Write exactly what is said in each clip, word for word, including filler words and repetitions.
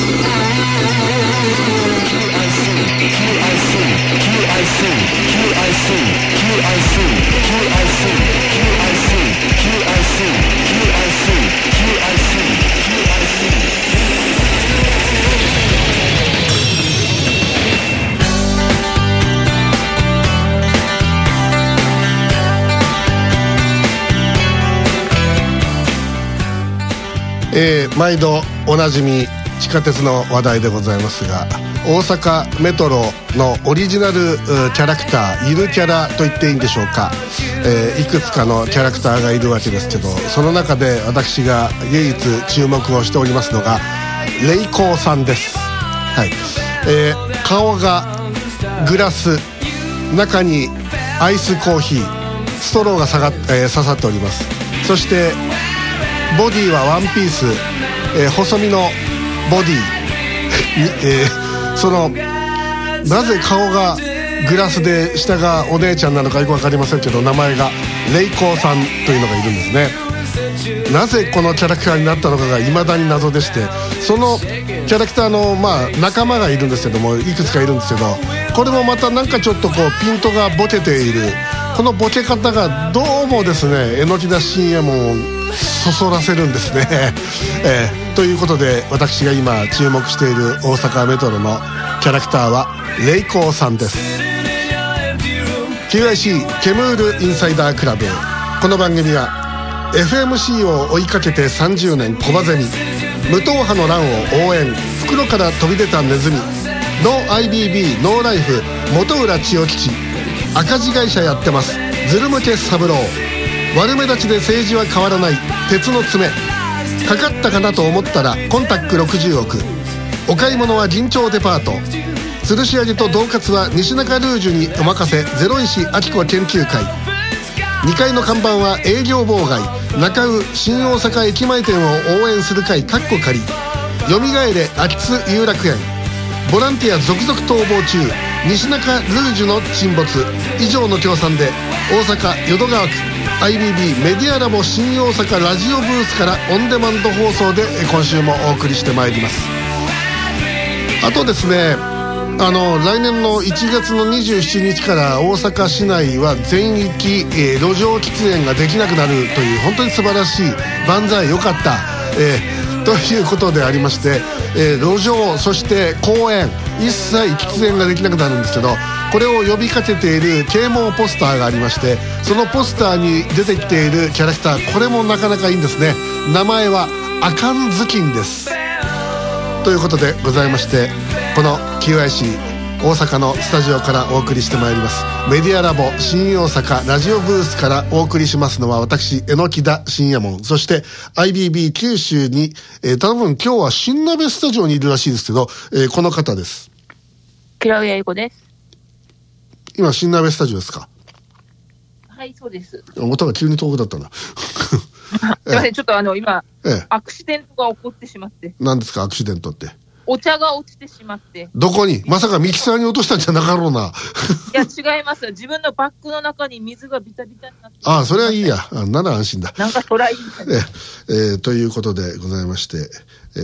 えー、毎度おなじみ地下鉄の話題でございますが、大阪メトロのオリジナルキャラクター、ゆるキャラと言っていいんでしょうか、えー、いくつかのキャラクターがいるわけですけど、その中で私が唯一注目をしておりますのがレイコーさんです。はい、えー、顔がグラス、中にアイスコーヒー、ストローがさが、えー、刺さっております。そしてボディはワンピース、えー、細身のボディ、えー、そのなぜ顔がグラスで下がお姉ちゃんなのかよく分かりませんけど、名前がレイコーさんというのがいるんですね。なぜこのキャラクターになったのかが未だに謎でして、そのキャラクターの、まあ、仲間がいるんですけども、いくつかいるんですけど、これもまたなんかちょっとこうピントがボケている、このボケ方がどうもですね、榎田信也もそそらせるんですね、えー、ということで私が今注目している大阪メトロのキャラクターはレイコーさんです。 キューアイシー ケムールインサイダークラブ。この番組は エフエムシー を追いかけてさんじゅうねん小バゼミ、無党派の乱を応援、袋から飛び出たネズミ、ノー アイビービー ノーライフ、本浦千代吉、赤字会社やってます、ズル向け三郎、悪目立ちで政治は変わらない、鉄の爪、かかったかなと思ったらコンタックろくじゅうおく、お買い物は銀蝶デパート、吊るし上げと恫喝は西中ルージュにお任せ、ゼロ石明子研究会、にかいの看板は営業妨害、中尾新大阪駅前店を応援する会かっこ仮、よみがえれ秋津遊楽園、ボランティア続々逃亡中、西中ルージュの沈没、以上の協賛で大阪淀川区アイビービー メディアラボ新大阪ラジオブースからオンデマンド放送で今週もお送りしてまいります。あとですね、あの来年のいちがつのにじゅうしちにちから大阪市内は全域、えー、路上喫煙ができなくなるという、本当に素晴らしい、万歳よかった、えー、ということでありまして、えー、路上そして公園一切喫煙ができなくなるんですけど、これを呼びかけている啓蒙ポスターがありまして、そのポスターに出てきているキャラクター、これもなかなかいいんですね。名前はアカンズキンです。ということでございまして、この キューアイシー 大阪のスタジオからお送りしてまいりますメディアラボ新大阪ラジオブースからお送りしますのは、私榎田信也門、そして アイビービー 九州に、えー、多分今日は新鍋スタジオにいるらしいですけど、えー、この方です。 木浦英子です。 今新鍋スタジオですか？ はい、そうです。 音が急に遠くだったなすいません、ちょっとあの今、ええ、アクシデントが起こってしまって。 何ですかアクシデントって？ お茶が落ちてしまって。 どこに？まさかミキサーに落としたんじゃなかろうな。 いや違います。自分のバッグの中に水がビタビタになって。 ああ、それはいいや。あ、なら安心だ。 なんかそらいい。 ええー、ということでございまして、え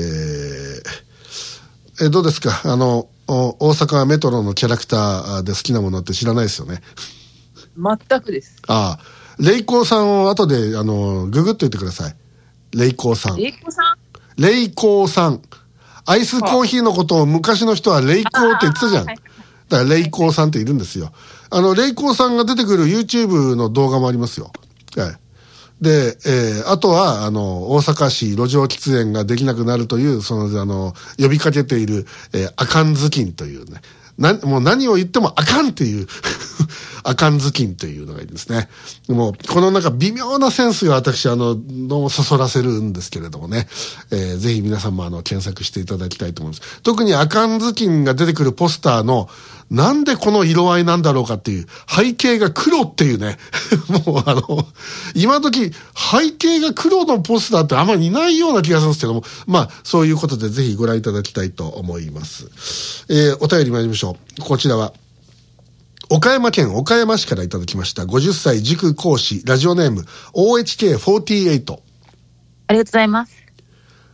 ー、えどうですか、あの大阪メトロのキャラクターで好きなものって知らないですよね？ 全くです。 ああ、レイコーさんを後であのググっといてください。レイコーさん。 レイコーさん？ レイコーさん。アイスコーヒーのことを昔の人はレイコーって言ってたじゃん。だからレイコーさんっているんですよ。あのレイコーさんが出てくる YouTube の動画もありますよ。はい。で、えー、あとはあの大阪市路上喫煙ができなくなるというそのあの呼びかけている、えー、アカンズキンというね。なもう何を言ってもあかんっていうアカンズキンというのがいいですね。もうこのなんか微妙なセンスが私あのどうもそそらせるんですけれどもね、えー、ぜひ皆さんもあの検索していただきたいと思います。特にアカンズキンが出てくるポスターのなんでこの色合いなんだろうかっていう背景が黒っていうねもうあの今時背景が黒のポスターってあんまりいないような気がするんですけども、まあそういうことでぜひご覧いただきたいと思います。えー、お便り参りましょう。こちらは岡山県岡山市からいただきました。ごじゅっさい塾講師、ラジオネーム オーエイチケーフォーティーエイト。 ありがとうございます。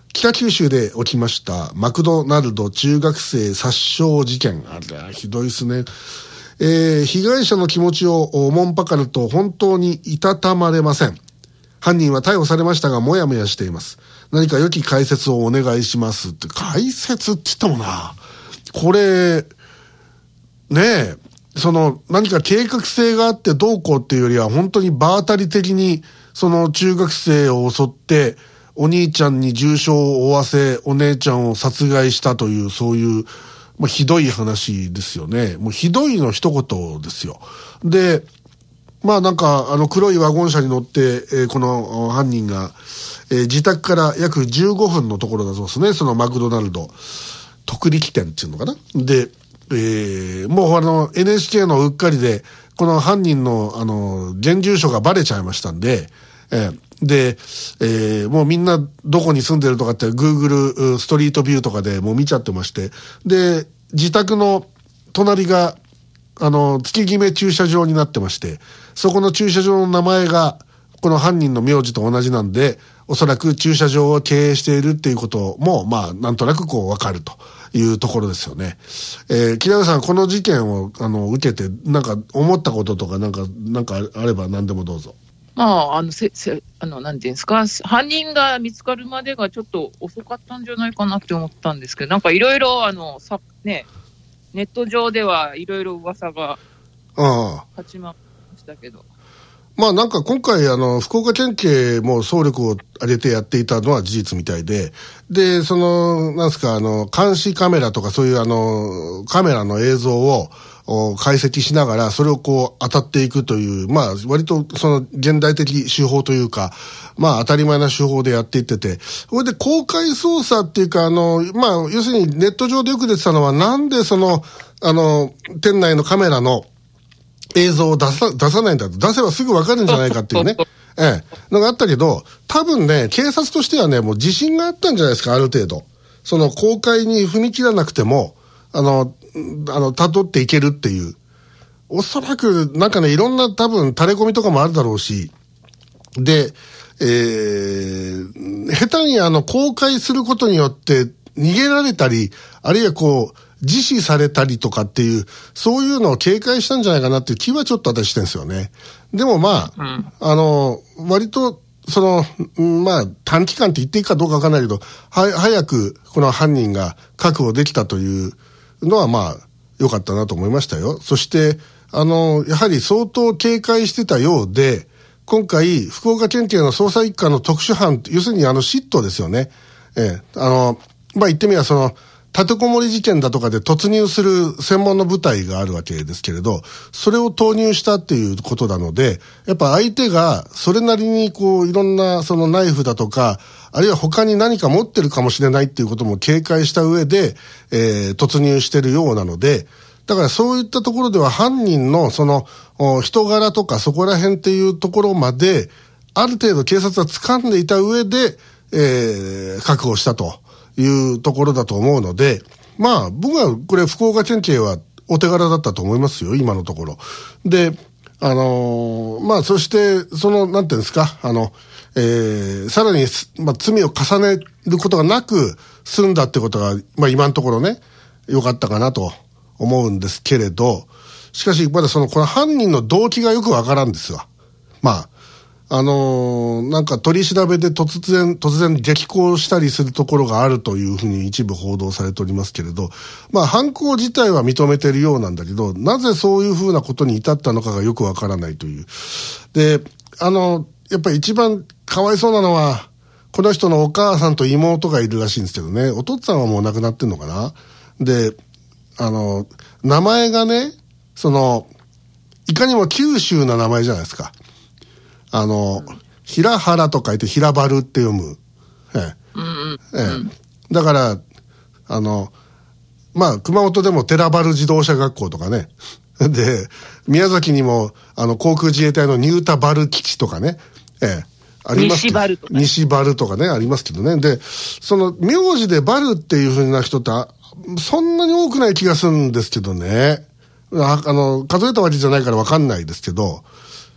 北九州で起きましたマクドナルド中学生殺傷事件。あれひどいですね。えー、被害者の気持ちをおもんぱかると本当にいたたまれません。犯人は逮捕されましたがもやもやしています。何か良き解説をお願いしますって。解説って言ったもんな。これねえ、その何か計画性があってどうこうっていうよりは本当に場当たり的にその中学生を襲ってお兄ちゃんに重傷を負わせお姉ちゃんを殺害したという、そういう、まあ、ひどい話ですよね。もうひどいの一言ですよ。でまあなんかあの黒いワゴン車に乗って、えー、この犯人が、えー、自宅から約じゅうごふんのところだそうですね。そのマクドナルド徳力店っていうのかな。で、えー、もうあの エヌエイチケー のうっかりでこの犯人のあの現住所がバレちゃいましたんで、えー、で、えー、もうみんなどこに住んでるとかって Google ストリートビューとかでもう見ちゃってまして、で自宅の隣があの月決め駐車場になってまして、そこの駐車場の名前がこの犯人の名字と同じなんで、おそらく駐車場を経営しているっていうこともまあなんとなくこう分かるというところですよね。えー、木田さん、この事件をあの受けてなんか思ったこととかなんかなんかあれば何でもどうぞ。 まああのせせあのなんていうんですか、犯人が見つかるまでがちょっと遅かったんじゃないかなって思ったんですけど、なんかいろいろあのさねネット上ではいろいろ噂が立ち回りましたけど。 まあなんか今回あの福岡県警も総力を挙げてやっていたのは事実みたいで、でそのなんですかあの監視カメラとかそういうあのカメラの映像を解析しながらそれをこう当たっていくという、まあ割とその現代的手法というか、まあ当たり前な手法でやっていってて、それで公開捜査っていうかあのまあ要するにネット上でよく出てたのは、なんでそのあの店内のカメラの映像を出さ、出さないんだと、出せばすぐ分かるんじゃないかっていうね、ええ、のがあったけど、多分ね、警察としてはね、もう自信があったんじゃないですか、ある程度。その公開に踏み切らなくても、あの、あの、辿っていけるっていう。おそらく、なんかね、いろんな多分、垂れ込みとかもあるだろうし、で、えー、下手にあの、公開することによって、逃げられたり、あるいはこう、自死されたりとかっていう、そういうのを警戒したんじゃないかなっていう気はちょっと私してるんですよね。でもまあ、うん、あの、割と、その、まあ、短期間って言っていいかどうかわかんないけど、は、早くこの犯人が確保できたというのはまあ、良かったなと思いましたよ。そして、あの、やはり相当警戒してたようで、今回、福岡県警の捜査一課の特殊班、要するにあの、嫉妬ですよね。ええ、あの、まあ言ってみればその、立てこもり事件だとかで突入する専門の部隊があるわけですけれど、それを投入したっていうことなので、やっぱ相手がそれなりにこういろんなそのナイフだとか、あるいは他に何か持ってるかもしれないっていうことも警戒した上で、えー、突入してるようなので、だからそういったところでは犯人のその人柄とかそこら辺っていうところまである程度警察は掴んでいた上で、えー、確保したというところだと思うので、まあ僕はこれ福岡県警はお手柄だったと思いますよ、今のところ。で、あのー、まあそしてそのなんていうんですか、あの、えー、さらに、まあ、罪を重ねることがなく済んだってことが、まあ今のところね、良かったかなと思うんですけれど、しかしまだそのこの犯人の動機がよくわからんですわ。まあ。あのー、なんか取り調べで突然、突然激高したりするところがあるというふうに一部報道されておりますけれど、まあ犯行自体は認めているようなんだけど、なぜそういうふうなことに至ったのかがよくわからないという。で、あの、やっぱり一番かわいそうなのは、この人のお母さんと妹がいるらしいんですけどね、お父さんはもう亡くなってんのかな。で、あの、名前がね、その、いかにも九州な名前じゃないですか。あの、うん、平原と書いて平原って読む。ええうんええ、だから、あの、まあ、熊本でも寺原自動車学校とかね。で、宮崎にも、あの、航空自衛隊の新田原基地とかね。ええ、ありますけど。西原とか。西原とかね、ありますけどね。で、その、名字でバルっていう風な人って、そんなに多くない気がするんですけどね。あ, あの、数えたわけじゃないからわかんないですけど、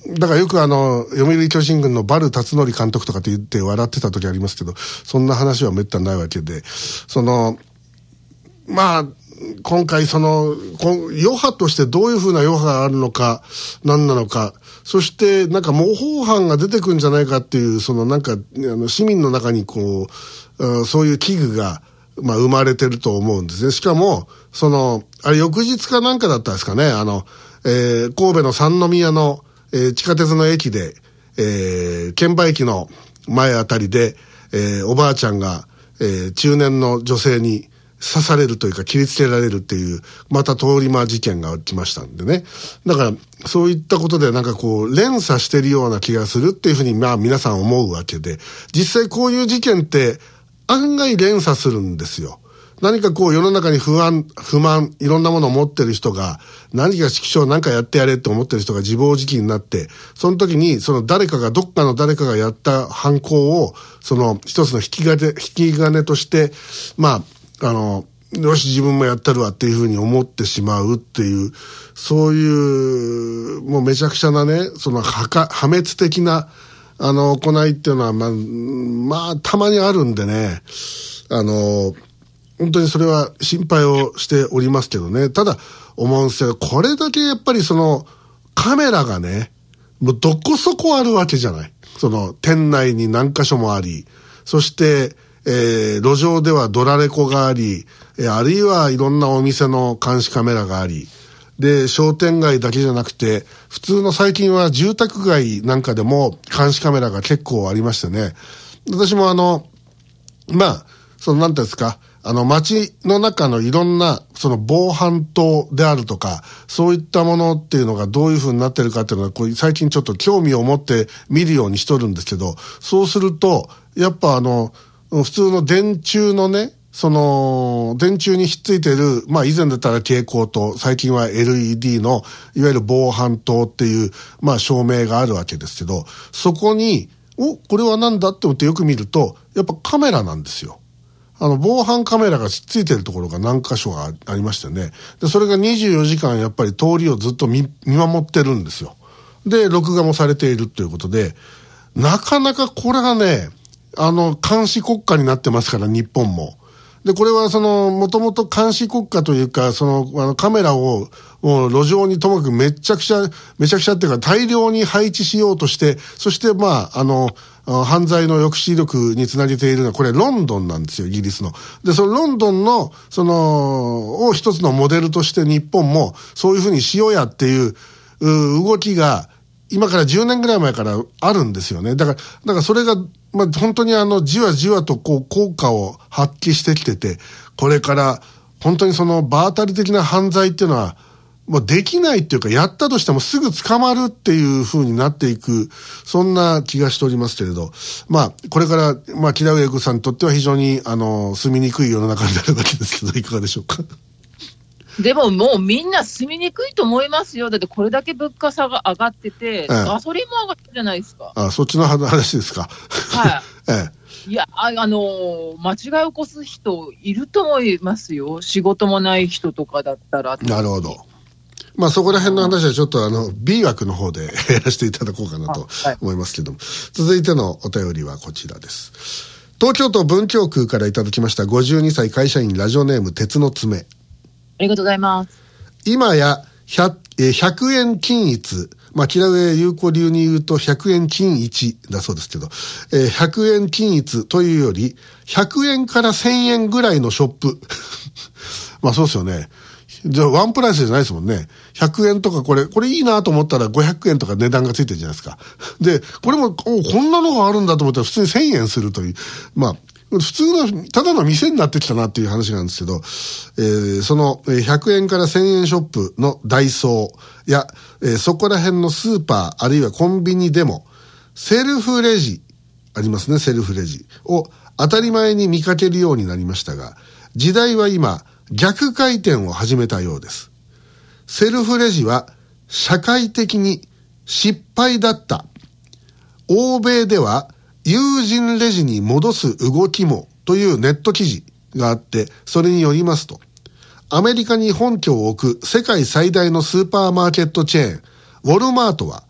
だからよくあの、読売巨人軍のバル辰徳監督とかって言って笑ってた時ありますけど、そんな話はめったにないわけで、その、まあ、今回その、余波としてどういうふうな余波があるのか、何なのか、そしてなんか模倣犯が出てくるんじゃないかっていう、そのなんか、あの、市民の中にこう、そういう危惧が、まあ生まれてると思うんですね。しかも、その、あれ翌日かなんかだったんですかね、あの、えー、神戸の三宮の、えー、地下鉄の駅で、えー、券売機の前あたりで、えー、おばあちゃんが、えー、中年の女性に刺されるというか切りつけられるっていう、また通り魔事件が起きましたんでね。だから、そういったことでなんかこう、連鎖してるような気がするっていうふうに、まあ皆さん思うわけで、実際こういう事件って案外連鎖するんですよ。何かこう世の中に不安、不満、いろんなものを持ってる人が、何か指揮所なんかやってやれって思ってる人が自暴自棄になって、その時にその誰かが、どっかの誰かがやった犯行を、その一つの引き金、引き金として、まあ、あの、よし自分もやったるわっていうふうに思ってしまうっていう、そういう、もうめちゃくちゃなね、その破壊、破滅的な、あの、行いっていうのは、まあ、まあ、たまにあるんでね、あの、本当にそれは心配をしておりますけどね。ただ思うんですけど、これだけやっぱりそのカメラがね、もうどこそこあるわけじゃない。その店内に何箇所もあり、そして、えー、路上ではドラレコがあり、えー、あるいはいろんなお店の監視カメラがあり、で、商店街だけじゃなくて、普通の最近は住宅街なんかでも監視カメラが結構ありましてね。私もあの、まあ、そのなんていうんですか、あの街の中のいろんなその防犯灯であるとか、そういったものっていうのがどういう風になってるかっていうのは、こう最近ちょっと興味を持って見るようにしとるんですけど、そうすると、やっぱあの、普通の電柱のね、その、電柱にひっついてる、まあ以前だったら蛍光灯、最近は エルイーディー の、いわゆる防犯灯っていう、まあ照明があるわけですけど、そこに、お、これはなんだって思ってよく見ると、やっぱカメラなんですよ。あの、防犯カメラがついてるところが何箇所がありましてね。で、それがにじゅうよじかんやっぱり通りをずっと 見, 見守ってるんですよ。で、録画もされているということで、なかなかこれがね、あの、監視国家になってますから、日本も。で、これはその、もともと監視国家というか、その、あのカメラを、もう路上にともかくめちゃくちゃ、めちゃくちゃっていうか大量に配置しようとして、そしてまあ、あの、犯罪の抑止力につなげているのは、これロンドンなんですよ、イギリスの。で、そのロンドンの、その、を一つのモデルとして日本も、そういうふうにしようやっていう、う動きが、今からじゅうねんぐらい前からあるんですよね。だから、だからそれが、まあ、本当にあの、じわじわとこう、効果を発揮してきてて、これから、本当にその、場当たり的な犯罪っていうのは、もうできないっていうか、やったとしてもすぐ捕まるっていう風になっていく、そんな気がしておりますけれど、まあ、これから、まあ、木田上子さんにとっては非常に、あの、住みにくい世の中になるわけですけど、いかがでしょうか。 でももうみんな住みにくいと思いますよ。だってこれだけ物価差が上がってて、ええ、ガソリンも上がったじゃないですか。 ああ、そっちの話ですか。 はい。 ええ、いや、あ、あのー、間違いを起こす人いると思いますよ。仕事もない人とかだったら。 なるほど。まあそこら辺の話はちょっとあの B 枠の方でやらせていただこうかなと思いますけども、はい、続いてのお便りはこちらです。東京都文京区からいただきましたごじゅうにさい会社員ラジオネーム鉄の爪。ありがとうございます。 今や ひゃく, ひゃくえん均一、まあ木田上有効流に言うとひゃくえん均一だそうですけど、えー、ひゃくえん均一というよりひゃくえんからせんえんぐらいのショップまあそうですよね。じゃあワンプライスじゃないですもんね。ひゃくえんとかこれ、これいいなと思ったらごひゃくえんとか値段がついてるじゃないですか。で、これも、お、こんなのがあるんだと思ったら普通にせんえんするという。まあ、普通の、ただの店になってきたなっていう話なんですけど、えー、そのひゃくえんからせんえんショップのダイソーや、えー、そこら辺のスーパーあるいはコンビニでも、セルフレジ、ありますね、セルフレジを当たり前に見かけるようになりましたが、時代は今、逆回転を始めたようです。セルフレジは社会的に失敗だった。欧米では有人レジに戻す動きもというネット記事があって、それによりますと、アメリカに本拠を置く世界最大のスーパーマーケットチェーン、ウォルマートは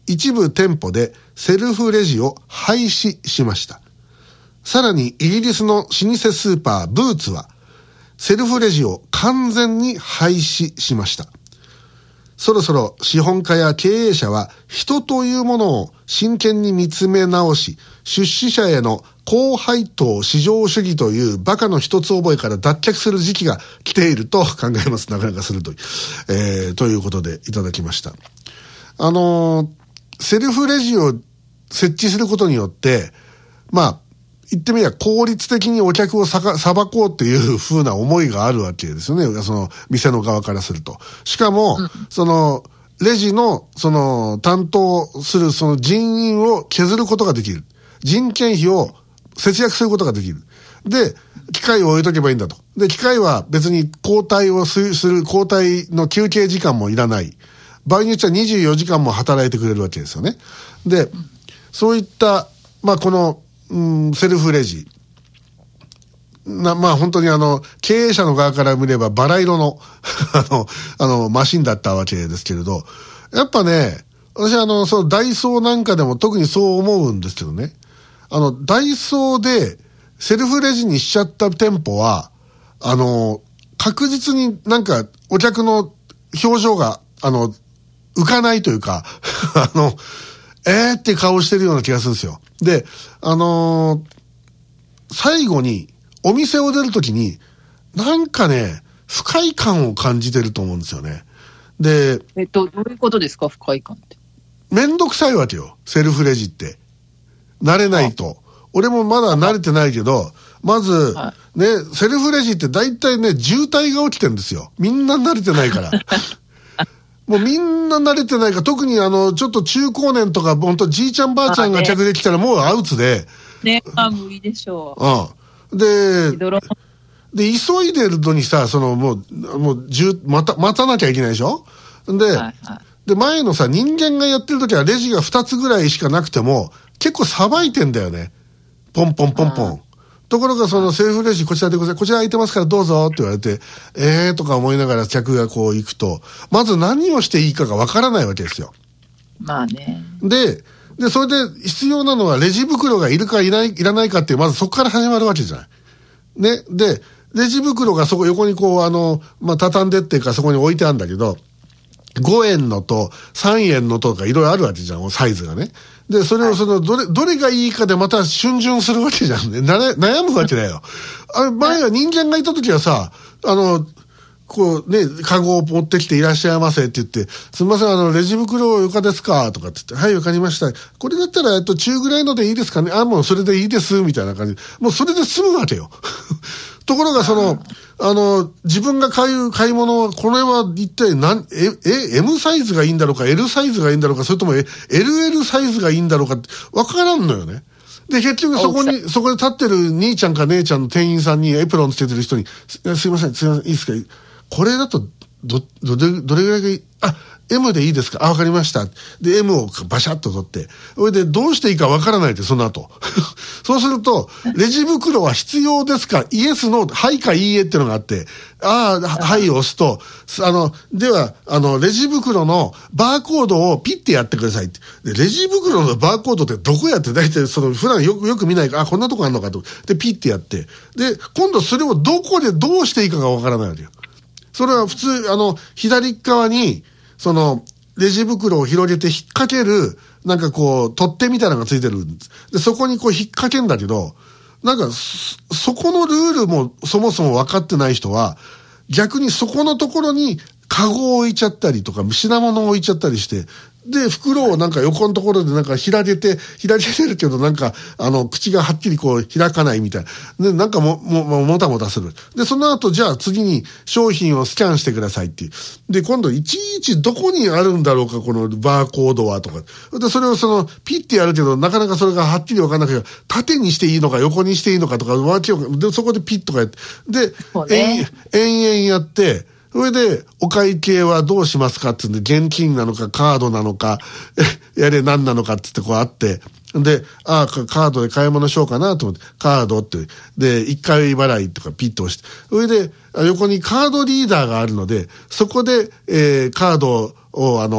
一部店舗でセルフレジを廃止しました。さらにイギリスの老舗スーパーブーツはセルフレジを完全に廃止しました。そろそろ資本家や経営者は人というものを真剣に見つめ直し、出資者への高配当市場主義というバカの一つ覚えから脱却する時期が来ていると考えます。なかなか鋭い、えー、ということでいただきました。あのー、セルフレジを設置することによって、まあ言ってみれば効率的にお客をさか、裁こうっていう風な思いがあるわけですよね。その店の側からすると。しかも、うん、そのレジのその担当するその人員を削ることができる。人件費を節約することができる。で、機械を置いとけばいいんだと。で、機械は別に交代をする、交代の休憩時間もいらない。場合によってはにじゅうよじかんも働いてくれるわけですよね。で、そういった、まあこの、うん、セルフレジ。な、まあ本当にあの、経営者の側から見ればバラ色の、あの、あの、マシンだったわけですけれど、やっぱね、私あの、そのダイソーなんかでも特にそう思うんですけどね、あの、ダイソーでセルフレジにしちゃった店舗は、あの、確実になんかお客の表情が、あの、浮かないというか、あの、えーって顔してるような気がするんですよ。で、あのー、最後にお店を出るときになんかね、不快感を感じてると思うんですよね。で、 えっと、どういうことですか、不快感って。 めんどくさいわけよ、セルフレジって。慣れないと。俺もまだ慣れてないけど、まず、はい、ね、セルフレジって大体ね、渋滞が起きてるんですよ。みんな慣れてないから。もうみんな慣れてないから、特にあの、ちょっと中高年とか、ほんとじいちゃんばあちゃんが客で来たらもうアウツで。 ね、あ、無理でしょう。うん。で、で、急いでるのにさ、そのもう、もう、じゅう、また、待たなきゃいけないでしょ？で、はいはい、で、前のさ、人間がやってる時はレジがふたつぐらいしかなくても、結構さばいてんだよね。ポンポンポンポン。ところがそのセルフレジこちらでございます。こちら空いてますからどうぞって言われて、えーとか思いながら客がこう行くと、まず何をしていいかがわからないわけですよ。 まあね。 で、で、それで必要なのはレジ袋がいるかいない、いらないかっていう、まずそこから始まるわけじゃない。ね。で、レジ袋がそこ横にこう、あの、まあ、畳んでっていうかそこに置いてあるんだけど、ごえんのとさんえんのとかいろいろあるわけじゃん、サイズがね。で、それをその、どれ、どれがいいかでまた逡巡するわけじゃんね。なれ、悩むわけだよ。あれ、前は人間がいた時はさ、あの、こうね、カゴを持ってきていらっしゃいませって言って、すみません、あの、レジ袋床ですかとかって言って、はい、わかりました。これだったら、えっと、中ぐらいのでいいですかね。あ、もうそれでいいです、みたいな感じ。もうそれで済むわけよ。ところがその、あの、自分が買う買い物は、これは一体何、え、え、M サイズがいいんだろうか、L サイズがいいんだろうか、それとも エルエル サイズがいいんだろうか、わからんのよね。で、結局そこに、そこで立ってる兄ちゃんか姉ちゃんの店員さんにエプロンつけてる人に、すいません、すいません、いいですか、これだと、ど、どれ、どれぐらいがいい？あ、M でいいですか？あ、わかりました。で、M をバシャッと取って、それでどうしていいかわからないって、その後。そうすると、レジ袋は必要ですか？イエスの、はいかいいえっていうのがあって、ああ、はいを押すと、あの、では、あの、レジ袋のバーコードをピッてやってくださいって。で、レジ袋のバーコードってどこやって、だいたいその、普段よく、よく見ないか、あ、こんなとこあんのかと。で、ピッてやって。で、今度それをどこでどうしていいかがわからないわけよ。それは普通、あの、左側に、その、レジ袋を広げて引っ掛ける、なんかこう、取っ手みたいなのがついてるんです。で、そこにこう引っ掛けんだけど、なんか、そ、そこのルールもそもそも分かってない人は、逆にそこのところに、カゴを置いちゃったりとか、品物を置いちゃったりして、で、袋をなんか横のところでなんか開けて、開けてるけどなんか、あの、口がはっきりこう開かないみたいな。で、なんかも、も、も、もたもたする。で、その後、じゃあ次に商品をスキャンしてくださいっていう。で、今度、いちいちどこにあるんだろうか、このバーコードはとか。で、それをその、ピッてやるけど、なかなかそれがはっきりわかんなくて、縦にしていいのか、横にしていいのかとか、わけを、で、そこでピッとかやって。で、延々、延々やって、それで、お会計はどうしますかって言うんで、現金なのか、カードなのか、やれ何なのかって言ってこうあって、で、ああ、カードで買い物しようかなと思って、カードって、で、一回払いとかピッと押して、それで、横にカードリーダーがあるので、そこで、えー、カードを、あの、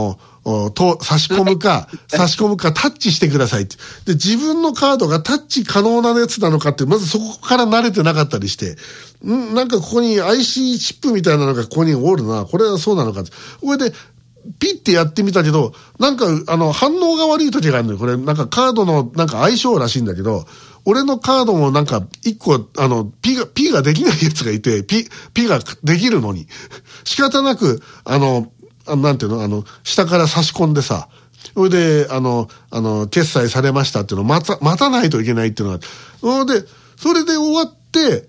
と差し込むか、差し込むかタッチしてくださいって。で、自分のカードがタッチ可能なやつなのかって、まずそこから慣れてなかったりして、んなんかここに アイシー チップみたいなのがここにおるな、これはそうなのかって。これで、ピッてやってみたけど、なんか、あの、反応が悪い時があるのよ。これ、なんかカードの、なんか相性らしいんだけど、俺のカードもなんか、一個、あの、P が、P ができないやつがいて、P、P ができるのに、仕方なく、あの、なんていうの、あの、下から差し込んでさ、それで、あの、あの、決済されましたっていうのを待た、待たないといけないっていうのが、それで、それで終わって、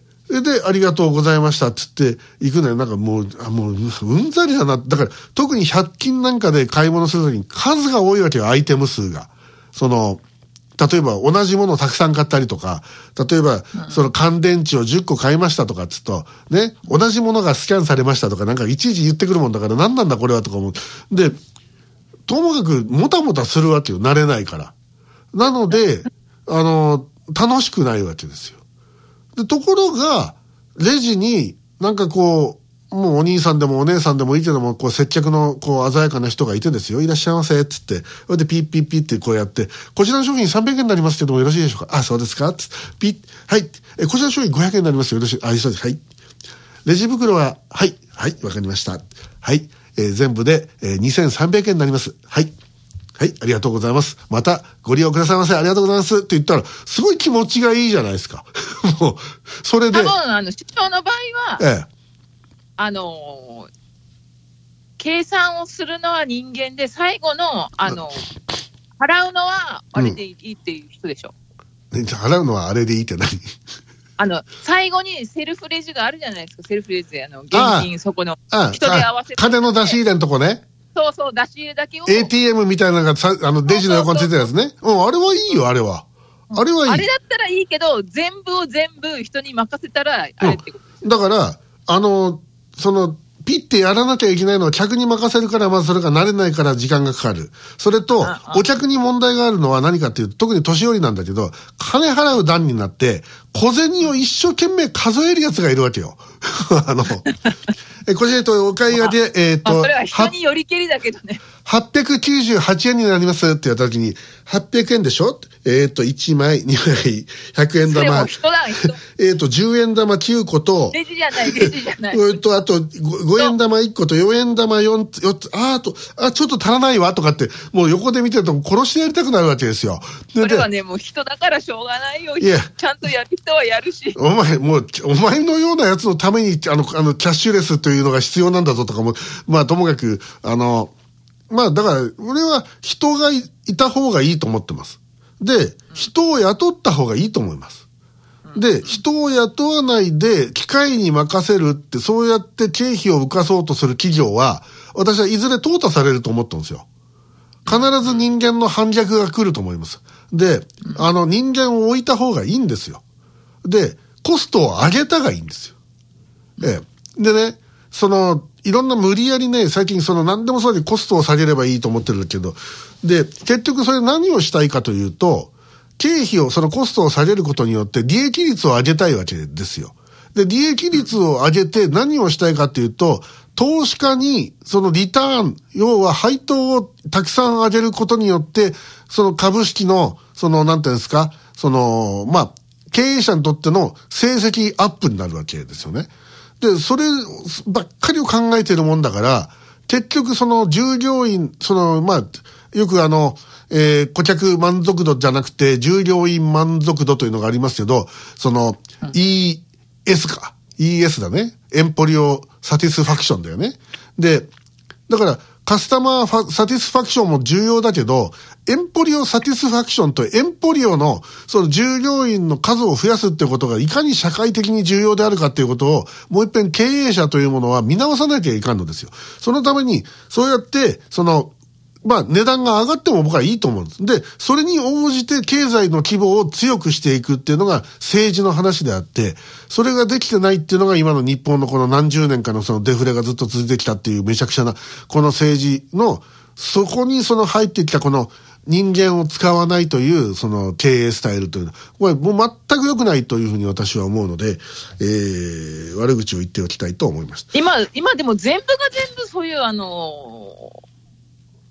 で、ありがとうございましたって言って行くのよ。なんかもう、あもう、うんざりだな。だから、特にひゃく均なんかで買い物するときに数が多いわけよ、アイテム数が。その、例えば同じものをたくさん買ったりとか、例えば、その乾電池をじゅっこ買いましたとかっつうと、ね、同じものがスキャンされましたとか、なんかいちいち言ってくるもんだから、何なんだこれはとか思う。で、ともかくもたもたするわけよ、慣れないから。なので、あの、楽しくないわけですよ。で、ところが、レジになんかこう、もうお兄さんでもお姉さんでもいいけども、こう接客のこう鮮やかな人がいてですよ、いらっしゃいませ、つって、それでピッピッピッってこうやって、こちらの商品さんびゃくえんになりますけどもよろしいでしょうか。あ、そうですかつって、ピッ、はい、え、こちらの商品ごひゃくえんになりますよ、よろしい、あ、そうです、はい。レジ袋は、はい、はい、わかりました。はい、えー、全部で、えー、にせんさんびゃくえんになります。はい。はい、ありがとうございます。またご利用くださいませ。ありがとうございます。って言ったら、すごい気持ちがいいじゃないですか。もう、それで。 多分、あの、市長の場合は、 ええ、 あのー、計算をするのは人間で、最後の、あの、払うのはあれでいいっていう人でしょ。 うん、払うのはあれでいいって何あの、最後にセルフレジがあるじゃないですか。セルフレジで、あの、現金そこの、人で合わせて。 金の出し入れのとこね。 そうそう、出し入れだけを。 エーティーエム みたいなのがさ、あの、レジの横についてるやつね。うん、あれはいいよ、あれは。あれはいい。 あれだったらいいけど、全部を全部人に任せたら、あれってことです、 うん。だから、あの、その、ピッてやらなきゃいけないのは客に任せるから、まずそれが慣れないから時間がかかる。それと、お客に問題があるのは何かっていうと、特に年寄りなんだけど、金払う段になって、小銭を一生懸命数えるやつがいるわけよ。あの、え、こちらとお買い上げ、えっと、 それは人によりけりだけどね。 はっぴゃくきゅうじゅうはちえんになりますって言ったときに、はっぴゃくえんでしょえっと、いちまい、にまい、ひゃくえん玉。 人だ、人。 えっと、じゅうえん玉きゅうこと、 レジじゃない、レジじゃない。 えっと、あと、ごえん玉いっこと、よえん玉よんつ、よっつ、ああと、あ、ちょっと足らないわとかって、もう横で見てると殺してやりたくなるわけですよ。 それはね、もう人だからしょうがないよ。いや、ちゃんとやる人はやるし。 お前、もう、お前のようなやつのために、あの、あの、キャッシュレスというのが必要なんだぞとかも、まあ、ともかく、あの、まあだから、俺は人が い, いた方がいいと思ってます。で、人を雇った方がいいと思います。で、人を雇わないで機械に任せるって、そうやって経費を浮かそうとする企業は、私はいずれ淘汰されると思ったんですよ。必ず人間の反逆が来ると思います。で、あの人間を置いた方がいいんですよ。で、コストを上げたがいいんですよ。ええ。でね、その、いろんな無理やりね、最近その何でもそうでコストを下げればいいと思ってるけど、で、結局それ何をしたいかというと、経費を、そのコストを下げることによって利益率を上げたいわけですよ。で、利益率を上げて何をしたいかというと、投資家にそのリターン、要は配当をたくさん上げることによって、その株式の、その、なんていうんですか、その、まあ、経営者にとっての成績アップになるわけですよね。で、そればっかりを考えているもんだから、結局その従業員、その、まあ、よくあの、えー、顧客満足度じゃなくて、従業員満足度というのがありますけど、その、うん、イーエス か。イーエス だね。エンポリオサティスファクションだよね。で、だから、カスタマーファサティスファクションも重要だけど、エンポリオサティスファクションとエンポリオのその従業員の数を増やすってことがいかに社会的に重要であるかっていうことをもう一遍経営者というものは見直さなきゃいかんのですよ。そのためにそうやってそのまあ値段が上がっても僕はいいと思うんです。で、それに応じて経済の規模を強くしていくっていうのが政治の話であって、それができてないっていうのが今の日本のこの何十年かのそのデフレがずっと続いてきたっていうめちゃくちゃなこの政治のそこにその入ってきたこの人間を使わないというその経営スタイルというのはこれもう全く良くないというふうに私は思うので、えー、悪口を言っておきたいと思いました。 今、今でも全部が全部そういうあのー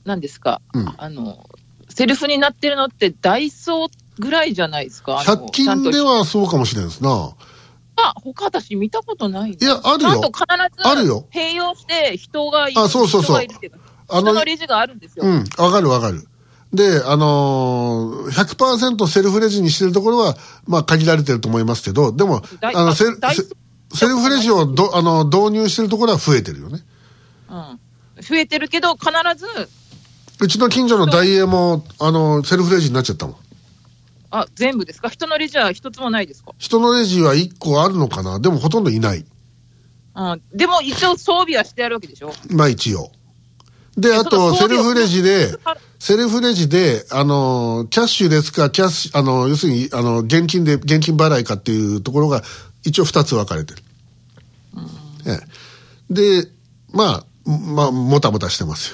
何ですか、 うん、 あの、セルフになってるのってダイソーぐらいじゃないですか。 ひゃく均ではそうかもしれないですな。 あ、他私見たことない。 いや、あるよ。 ちゃんと必ずあるよ。 併用して人がいる。 あ、そうそうそう。 あの、人のレジがあるんですよ。 うん、わかるわかる。で、あのー、ひゃくパーセント セルフレジにしてるところは、まあ限られてると思いますけど、でも、あの、セル、セルフレジをど、あの、導入してるところは増えてるよね。 うん。増えてるけど、必ず。 うちの近所のダイエーも、あの、セルフレジになっちゃったもん。 あ、全部ですか？人のレジは一つもないですか？ 人のレジはいっこあるのかな？でもほとんどいない。 うん。でも一応装備はしてあるわけでしょ？ まあ一応。で、あと、セルフレジで、セルフレジで、あの、キャッシュですか、キャッシュ、あの、要するに、あの、現金で、現金払いかっていうところが、一応二つ分かれてる。うん、ええ、で、まあ、まあ、もたもたしてますよ。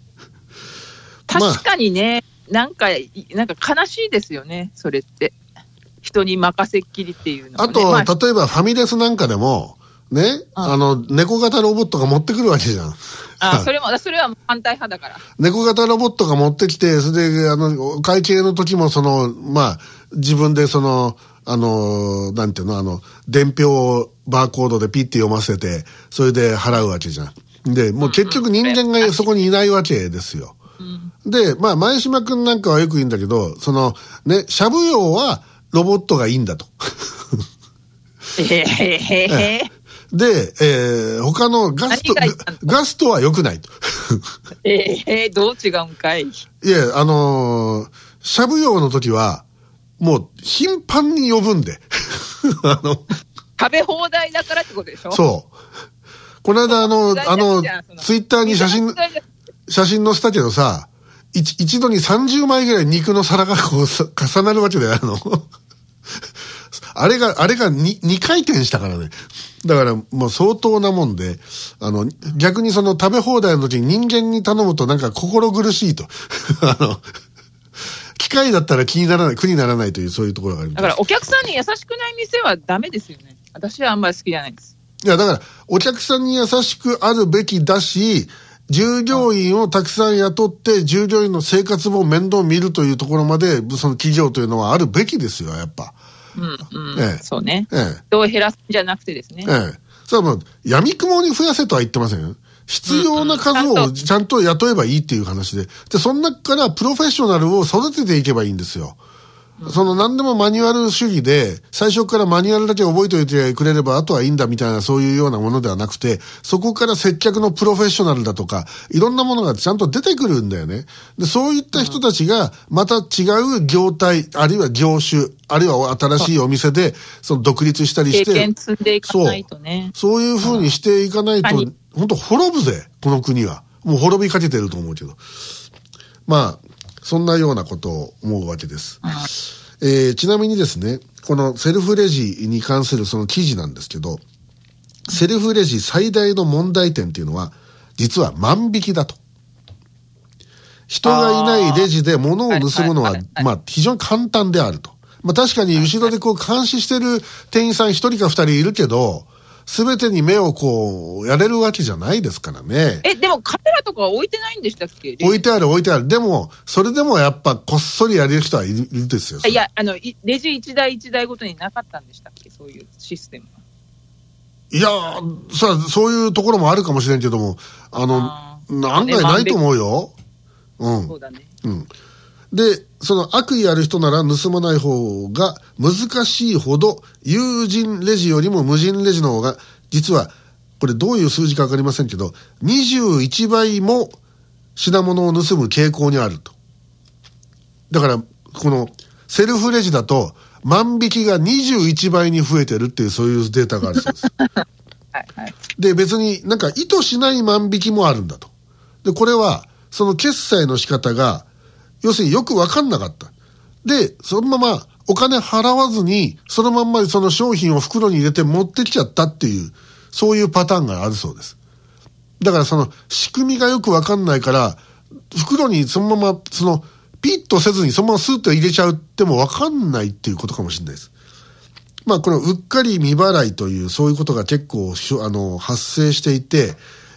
確かにね、まあ、なんか、なんか悲しいですよね、それって。人に任せっきりっていうのは、ね。 あと、 まあ、 例えばファミレスなんかでも、ね、うん、あの、猫型ロボットが持ってくるわけじゃん。 あ、それも、それは反対派だから。 猫型ロボットが持ってきて、それで、あの、会計の時も、その、まあ、自分でその、あの、なんていうの、あの、伝票をバーコードでピッて読ませて、それで払うわけじゃん。で、もう結局人間がそこにいないわけですよ。うん、で、まあ、前島くんなんかはよく言うんだけど、その、ね、しゃぶ用はロボットがいいんだと。 えへへへ。 で、えー、他のガスト、ガストは良くないと。 ええー、どう違うんかい。 いや、あのー、しゃぶ用の時は、もう頻繁に呼ぶんで。あの食べ放題だからってことでしょ？そう。 この間あの、あの、ツイッターに写真、写真載せたけどさ、一一度にさんじゅうまいぐらい肉の皿がこう重なるわけだよ、あの。あれが、あれが 2, 2回転したからね。だからもう相当なもんで、あの、逆にその食べ放題の時に人間に頼むとなんか心苦しいと。あの、機械だったら気にならない、苦にならないというそういうところがあるみたいです。 だからお客さんに優しくない店はダメですよね。私はあんまり好きじゃないです。 いや、だからお客さんに優しくあるべきだし、従業員をたくさん雇って、従業員の生活も面倒見るというところまで、その企業というのはあるべきですよ、やっぱ。 うんうん、ええ、そうね。 ええ、 人を減らすんじゃなくてですね。 ええ。それはもう、闇雲に増やせとは言ってませんよ。必要な数をちゃんと雇えばいいっていう話で。で、その中からプロフェッショナルを育てていけばいいんですよ。うん、その何でもマニュアル主義で、最初からマニュアルだけ覚えておいてくれればあとはいいんだみたいなそういうようなものではなくて、そこから接客のプロフェッショナルだとか、いろんなものがちゃんと出てくるんだよね。で、そういった人たちがまた違う業態、あるいは業種、あるいは新しいお店で、その独立したりして。 経験積んでいかないとね。 そう、そういう風にしていかないと、本当滅ぶぜ、この国は。もう滅びかけてると思うけど。まあ、そんなようなことを思うわけです。うん、えー、ちなみにですね、このセルフレジに関するその記事なんですけど、セルフレジ最大の問題点っていうのは、実は万引きだと。人がいないレジで物を盗むのは、まあ非常に簡単であると。まあ確かに後ろでこう監視してる店員さん一人か二人いるけど、すべてに目をこう、やれるわけじゃないですからね。 え、でもカメラとか置いてないんでしたっけ？ 置いてある置いてある。でも、それでもやっぱこっそりやれる人はいるんですよ。 いや、あの、レジ一台一台ごとになかったんでしたっけ？そういうシステムは。 いやー、さ、そういうところもあるかもしれんけども、あの、あ案外ないと思うよ。うん。 そうだね。 うん。で、その悪意ある人なら盗まない方が難しいほど、有人レジよりも無人レジの方が、実は、これどういう数字かわかりませんけど、にじゅういちばいも品物を盗む傾向にあると。だから、このセルフレジだと、万引きがにじゅういちばいに増えてるっていう、そういうデータがあるそうです。 はいはい。 で、別になんか意図しない万引きもあるんだと。で、これは、その決済の仕方が、要するによくわかんなかった。で、そのままお金払わずに、そのまんまその商品を袋に入れて持ってきちゃったっていう、そういうパターンがあるそうです。だからその仕組みがよくわかんないから、袋にそのまま、その、ピッとせずにそのままスーッと入れちゃうってもわかんないっていうことかもしれないです。まあこのうっかり未払いというそういうことが結構あの発生していて、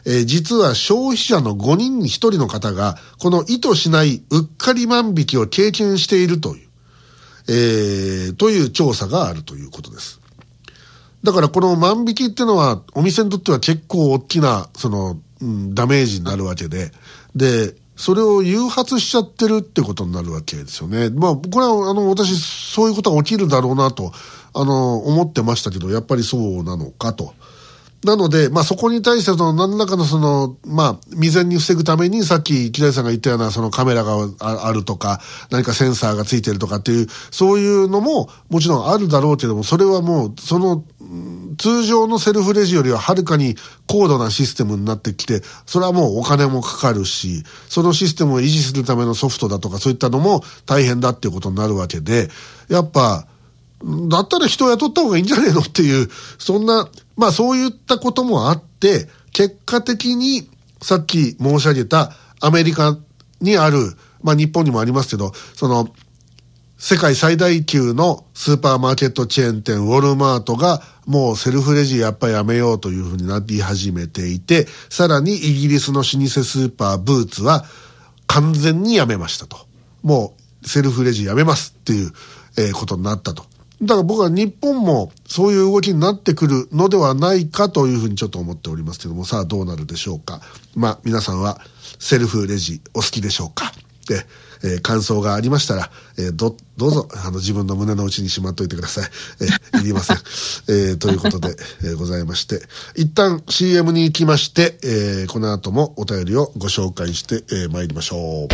えー、実は消費者のごにんにひとりの方がこの意図しないうっかり万引きを経験しているという、えー、という調査があるということです。だからこの万引きってのはお店にとっては結構大きなその、うん、ダメージになるわけで、でそれを誘発しちゃってるってことになるわけですよね。まあこれはあの私そういうことが起きるだろうなとあの思ってましたけど、やっぱりそうなのかと。なので、まあ、そこに対してその何らかのその、まあ、未然に防ぐためにさっき木田さんが言ったようなそのカメラがあるとか何かセンサーがついてるとかっていうそういうのももちろんあるだろうけども、それはもうその通常のセルフレジよりははるかに高度なシステムになってきて、それはもうお金もかかるし、そのシステムを維持するためのソフトだとかそういったのも大変だっていうことになるわけで、やっぱだったら人を雇った方がいいんじゃねえのっていう、そんな、まあそういったこともあって、結果的にさっき申し上げたアメリカにある、まあ日本にもありますけど、その世界最大級のスーパーマーケットチェーン店ウォルマートがもうセルフレジやっぱりやめようというふうになり始めていて、さらにイギリスの老舗スーパーブーツは完全にやめましたと。もうセルフレジやめますっていう、えー、ことになったと。だから僕は日本もそういう動きになってくるのではないかというふうにちょっと思っておりますけども、さあどうなるでしょうか。まあ皆さんはセルフレジお好きでしょうか。で、えー、感想がありましたら、えー、どどうぞあの自分の胸の内にしまっといてください。えー、いりません。えー、ということで、えー、ございまして、一旦 シーエム に行きまして、えー、この後もお便りをご紹介して、えー、参りましょう。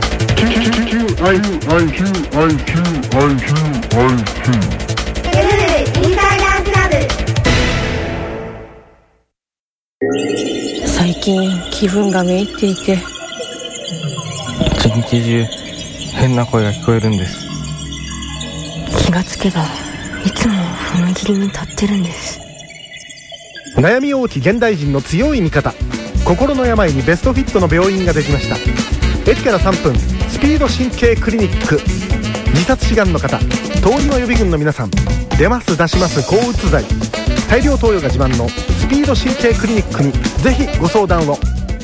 最近気分がめいっていて、 一日中変な声が聞こえるんです。 気がつけばいつも踏切に立ってるんです。 悩み多き現代人の強い味方、心の病にベストフィットの病院ができました。駅からさんぷん、スピード神経クリニック。自殺志願の方、通りの予備軍の皆さん、出ます出します抗うつ剤、大量投与が自慢のスピード神経クリニックにぜひご相談を。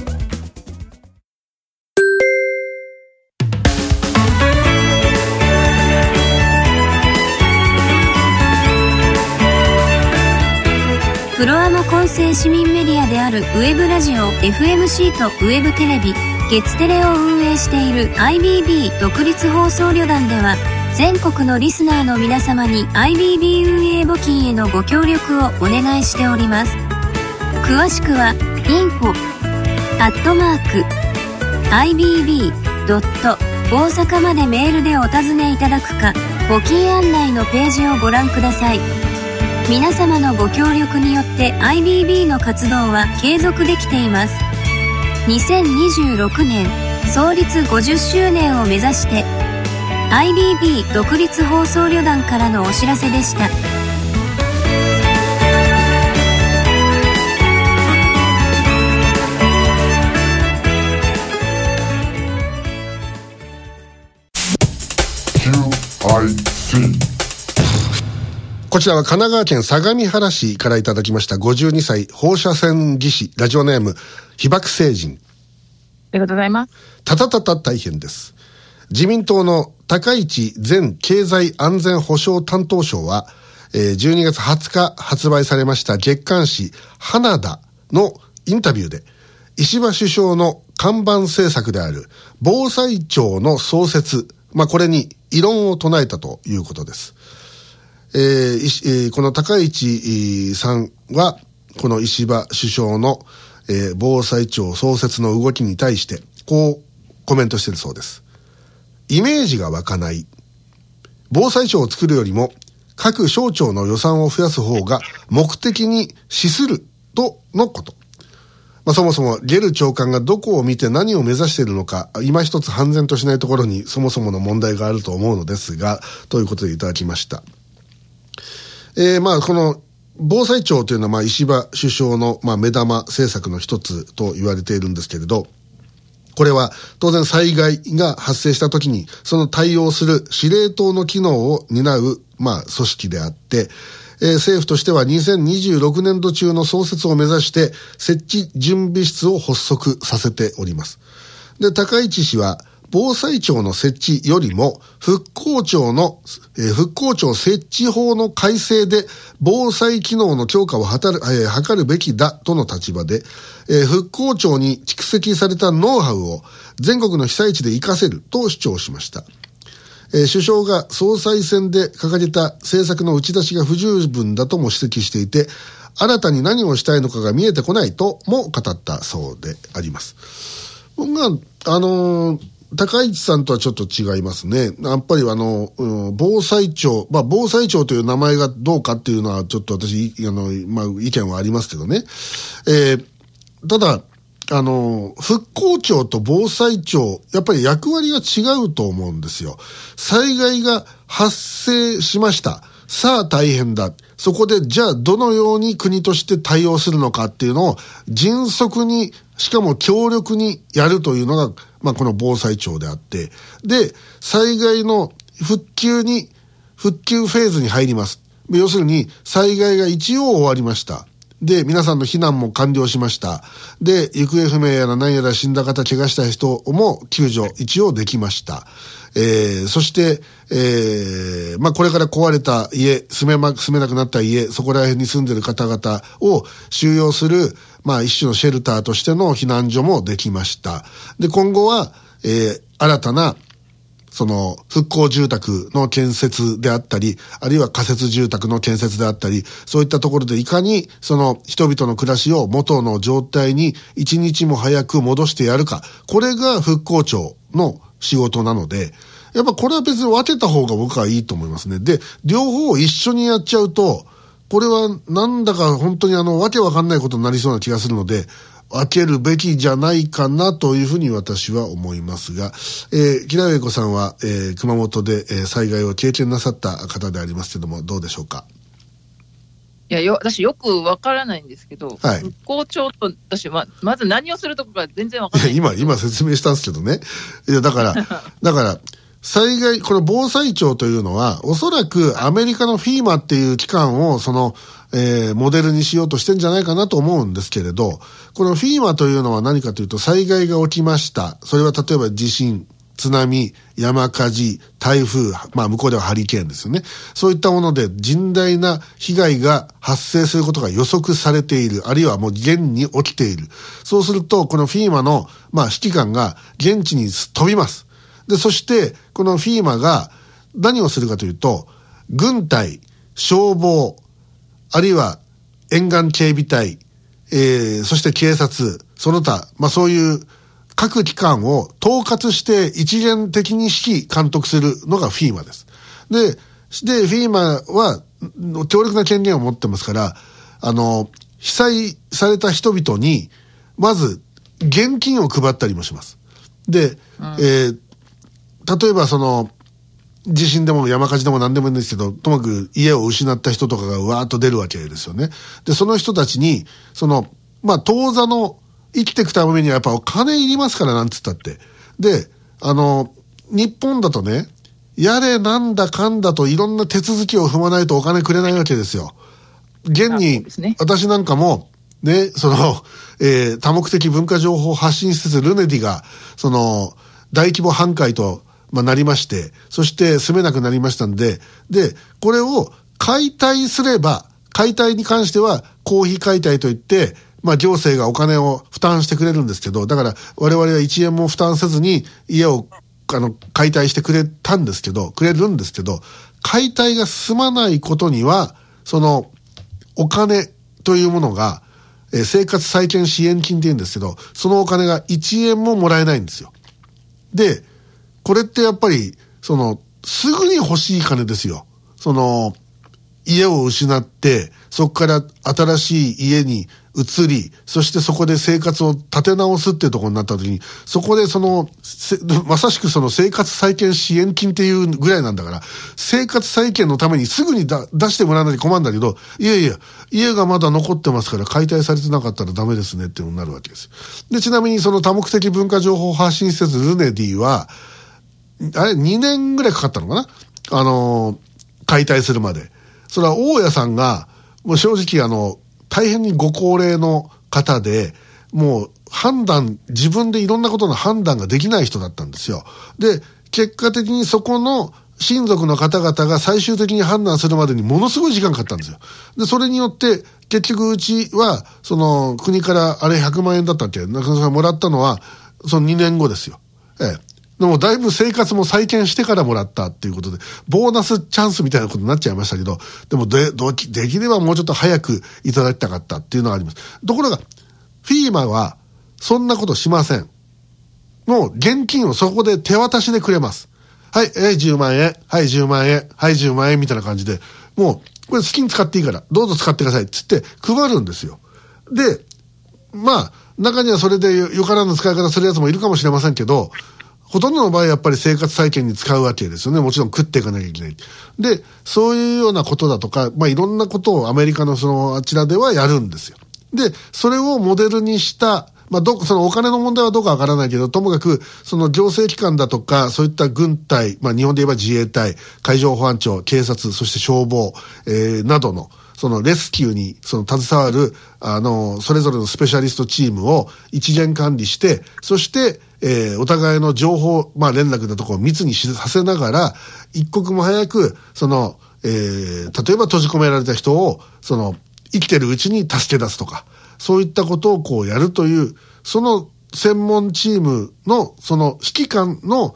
プロアマ混成市民メディアであるウェブラジオ エフエムシー とウェブテレビ月テレを運営している アイビービー 独立放送旅団では、全国のリスナーの皆様に アイビービー 運営募金へのご協力をお願いしております。詳しくは インフォ アットマーク アイビービー ドット 大阪までメールでお尋ねいただくか、募金案内のページをご覧ください。皆様のご協力によって アイビービー の活動は継続できています。にせんにじゅうろくねん創立ごじゅっしゅうねんを目指して、 アイビービー 独立放送旅団からのお知らせでした。 こちらは神奈川県相模原市からいただきましたごじゅうにさい放射線技師、ラジオネーム被爆星人。 ありがとうございます。 たたたた大変です。自民党の高市前経済安全保障担当相は、えー、じゅうにがつはつか発売されました月刊誌花田のインタビューで、石破首相の看板政策である防災庁の創設、まあこれに異論を唱えたということです。えーえー、この高市さんはこの石破首相の、えー、防災庁創設の動きに対してこうコメントしているそうです。イメージが湧かない。防災庁を作るよりも各省庁の予算を増やす方が目的に資するとのこと。まあ、そもそもゲル長官がどこを見て何を目指しているのか今一つ判然としないところにそもそもの問題があると思うのですが、ということでいただきました。えー、まあこの防災庁というのはまあ石破首相のまあ目玉政策の一つと言われているんですけれど、これは当然災害が発生した時にその対応する司令塔の機能を担うまあ組織であって、 えー、政府としてはにせんにじゅうろくねんど中の創設を目指して設置準備室を発足させております。で、高市氏は防災庁の設置よりも復興庁の、えー、復興庁設置法の改正で防災機能の強化を図る、えー、図るべきだとの立場で、えー、復興庁に蓄積されたノウハウを全国の被災地で活かせると主張しました。えー、首相が総裁選で掲げた政策の打ち出しが不十分だとも指摘していて、新たに何をしたいのかが見えてこないとも語ったそうであります。僕が、あのー、高市さんとはちょっと違いますね。やっぱりあの、うん、防災庁、まあ防災庁という名前がどうかっていうのはちょっと私、あの、まあ意見はありますけどね。えー、ただ、あの、復興庁と防災庁、やっぱり役割が違うと思うんですよ。災害が発生しました。さあ大変だ。そこでじゃあどのように国として対応するのかっていうのを迅速に、しかも強力にやるというのが、まあこの防災庁であって、で、災害の復旧に、復旧フェーズに入ります。要するに災害が一応終わりました。で、皆さんの避難も完了しました。で、行方不明やら何やら死んだ方、怪我した人も救助一応できました。えー、そして、えー、まあ、これから壊れた家、住めま、住めなくなった家、そこら辺に住んでる方々を収容する、まあ、一種のシェルターとしての避難所もできました。で、今後は、えー、新たな、その、復興住宅の建設であったり、あるいは仮設住宅の建設であったり、そういったところでいかに、その、人々の暮らしを元の状態に一日も早く戻してやるか。これが復興庁の仕事なので、やっぱこれは別に分けた方が僕はいいと思いますね。で、両方を一緒にやっちゃうと、これはなんだか本当にあの、わけわかんないことになりそうな気がするので、分けるべきじゃないかなというふうに私は思いますが、えー、木田栄子さんは、えー、熊本で、えー、災害を経験なさった方でありますけども、どうでしょうか。 いやよ私よくわからないんですけど、 はい、 復興庁と私ままず何をするとこか全然わからない。 いや今今説明したんですけどね。いやだからだから災害この防災庁というのはおそらくアメリカのフィーマっていう機関をその、えー、モデルにしようとしてんじゃないかなと思うんですけれど、このフィーマというのは何かというと災害が起きました。それは例えば地震、津波、山火事、台風、まあ向こうではハリケーンですよね。そういったもので甚大な被害が発生することが予測されている、あるいはもう現に起きている。そうすると、このフィーマの、まあ指揮官が現地に飛びます。で、そして、このフィーマが何をするかというと、軍隊、消防、あるいは沿岸警備隊、えー、そして警察、その他、まあそういう各機関を統括して一元的に指揮監督するのがフィーマです。で、で、フィーマは強力な権限を持ってますから、あの、被災された人々に、まず現金を配ったりもします。で、うん、えー、例えばその、地震でも山火事でも何でもいいんですけど、ともかく家を失った人とかがうわーっと出るわけですよね。で、その人たちに、その、まあ、当座の生きていくためにはやっぱお金いりますからなんつったって。で、あの、日本だとね、やれなんだかんだといろんな手続きを踏まないとお金くれないわけですよ。現に、私なんかも、ね、その、えー、多目的文化情報発信施設ルネディが、その、大規模半壊と、まあ、なりまして、そして住めなくなりましたんで、で、これを解体すれば、解体に関しては公費解体といって、まあ行政がお金を負担してくれるんですけど、だから我々はいちえんも負担せずに家をあの解体してくれたんですけど、くれるんですけど、解体が進まないことには、そのお金というものが、えー、生活再建支援金って言うんですけど、そのお金がいちえんももらえないんですよ。で、これってやっぱり、その、すぐに欲しい金ですよ。その、家を失って、そこから新しい家に移り、そしてそこで生活を立て直すっていうところになった時に、そこでその、まさしくその生活再建支援金っていうぐらいなんだから、生活再建のためにすぐにだ出してもらわないと困るんだけど、いやいや、家がまだ残ってますから解体されてなかったらダメですねっていうのになるわけです。で、ちなみにその多目的文化情報発信施設ルネディは、あれにねんぐらいかかったのかな、あのー、解体するまで。 それは大家さんが、もう正直あの、大変にご高齢の方で、もう判断、自分でいろんなことの判断ができない人だったんですよ。で、結果的にそこの親族の方々が最終的に判断するまでにものすごい時間かかったんですよ。で、それによって、結局うちは、その、国からあれひゃくまんえんだったっけ、中野さんもらったのは、そのにねんごですよ。ええ。でもだいぶ生活も再建してからもらったっていうことで、ボーナスチャンスみたいなことになっちゃいましたけど、でもで、どき、できればもうちょっと早くいただきたかったっていうのがあります。ところが、フィーマは、そんなことしません。もう、現金をそこで手渡しでくれます。はい、えい、じゅうまんえん。はい、じゅうまんえん。はい、じゅうまんえんみたいな感じで、もう、これ好きに使っていいから、どうぞ使ってください。つって配るんですよ。で、まあ、中にはそれでよからぬ使い方するやつもいるかもしれませんけど、ほとんどの場合やっぱり生活再建に使うわけですよね。もちろん食っていかなきゃいけない。で、そういうようなことだとか、まあいろんなことをアメリカのそのあちらではやるんですよ。で、それをモデルにした、まあど、そのお金の問題はどうかわからないけど、ともかく、その行政機関だとか、そういった軍隊、まあ日本で言えば自衛隊、海上保安庁、警察、そして消防、えー、などの、そのレスキューにその携わる、あの、それぞれのスペシャリストチームを一元管理して、そして、えー、お互いの情報、まあ連絡のところを密にしさせながら、一刻も早く、その、えー、例えば閉じ込められた人を、その、生きてるうちに助け出すとか、そういったことをこうやるという、その専門チームの、その指揮官の、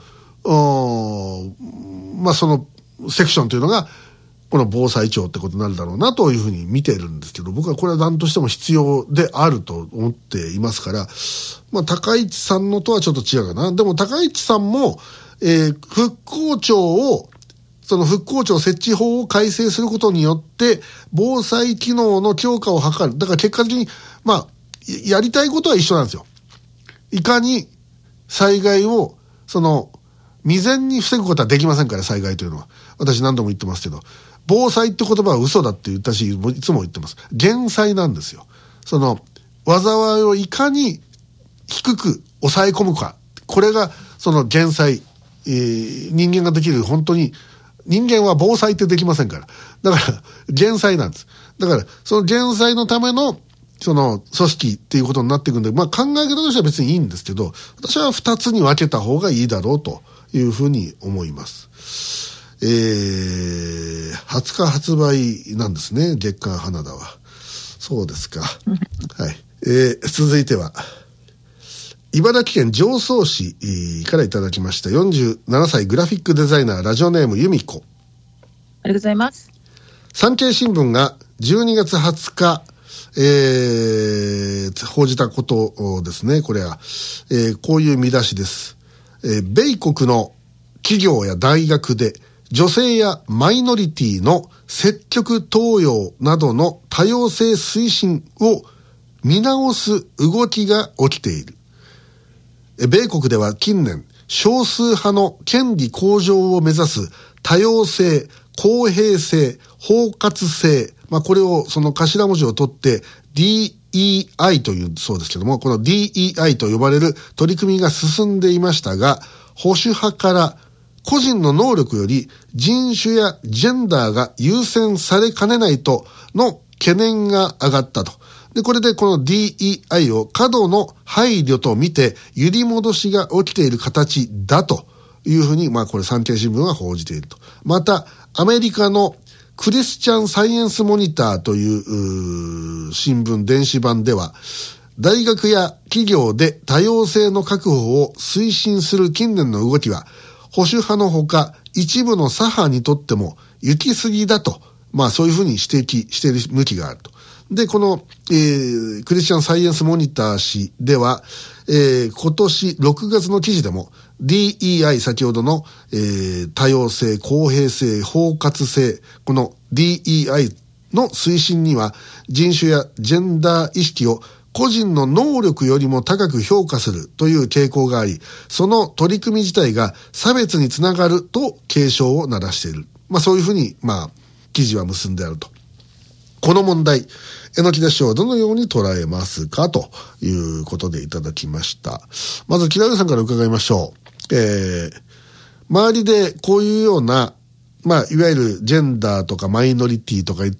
まあそのセクションというのが、この防災庁ってことになるだろうなというふうに見てるんですけど、僕はこれは何としても必要であると思っていますから、まあ高市さんのとはちょっと違うかな。でも高市さんも、えー、復興庁を、その復興庁設置法を改正することによって、防災機能の強化を図る。だから結果的に、まあ、やりたいことは一緒なんですよ。いかに災害を、その、未然に防ぐことはできませんから、災害というのは。私何度も言ってますけど。防災って言葉は嘘だって言ったし、いつも言ってます。減災なんですよ。その、災いをいかに低く抑え込むか。これが、その減災、えー、人間ができる、本当に、人間は防災ってできませんから。だから、減災なんです。だから、その減災のための、その、組織っていうことになっていくんで、まあ考え方としては別にいいんですけど、私は二つに分けた方がいいだろうというふうに思います。えー、はつか発売なんですね、月刊花田は。そうですか。はい。えー、続いては、茨城県常総市からいただきました。よんじゅうななさいグラフィックデザイナー、ラジオネーム由美子。 ありがとうございます。 産経新聞がじゅうにがつはつか、えー、報じたことですね。これは、えー、こういう見出しです。えー、米国の企業や大学で女性やマイノリティの積極登用などの多様性推進を見直す動きが起きている。米国では近年、少数派の権利向上を目指す多様性、公平性、包括性、まあこれをその頭文字を取って ディーイーアイ というそうですけども、この ディーイーアイ と呼ばれる取り組みが進んでいましたが、保守派から個人の能力より人種やジェンダーが優先されかねないとの懸念が上がったと。で、これでこの ディーイーアイ を過度の配慮と見て揺り戻しが起きている形だというふうに、まあこれ産経新聞は報じていると。また、アメリカのクリスチャンサイエンスモニターという、うー新聞電子版では、大学や企業で多様性の確保を推進する近年の動きは、保守派のほか一部の左派にとっても行き過ぎだと、まあそういうふうに指摘している向きがあると。で、この、えー、クリスチャンサイエンスモニター誌では、えー、今年ろくがつの記事でも ディーイーアイ 先ほどの、えー、多様性、公平性、包括性、この ディーイーアイ の推進には人種やジェンダー意識を個人の能力よりも高く評価するという傾向があり、その取り組み自体が差別につながると警鐘を鳴らしている。まあそういうふうに、まあ、記事は結んであると。この問題、榎田師匠はどのように捉えますかということでいただきました。まず、木田さんから伺いましょう。えー、周りでこういうようなまあ、いわゆるジェンダーとかマイノリティとかいった、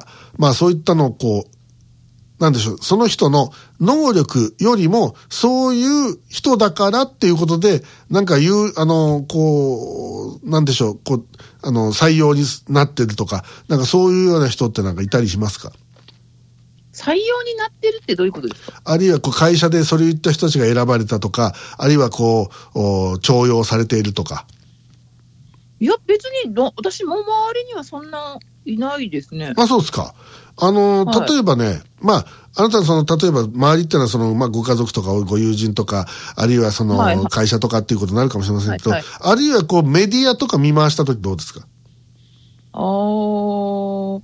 まあそういったのをこう、なんでしょう、その人の能力よりも、そういう人だからっていうことで、なんか言う、あの、こう、なんでしょう、こう、あの、採用になってるとか、なんかそういうような人ってなんかいたりしますか？ 採用になってるってどういうことですか？ あるいはこう会社でそういった人たちが選ばれたとか、あるいはこう、重用されているとか。 いや、別に、私も周りにはそんないないですね。 あ、そうですか。あの、はい、例えばね、まあ、あなたのその、例えば周りっていうのはその、まあ、ご家族とかご友人とか、あるいはその、はいはい、会社とかっていうことになるかもしれませんけど、はいはい、あるいはこうメディアとか見回したときどうですか？ あー、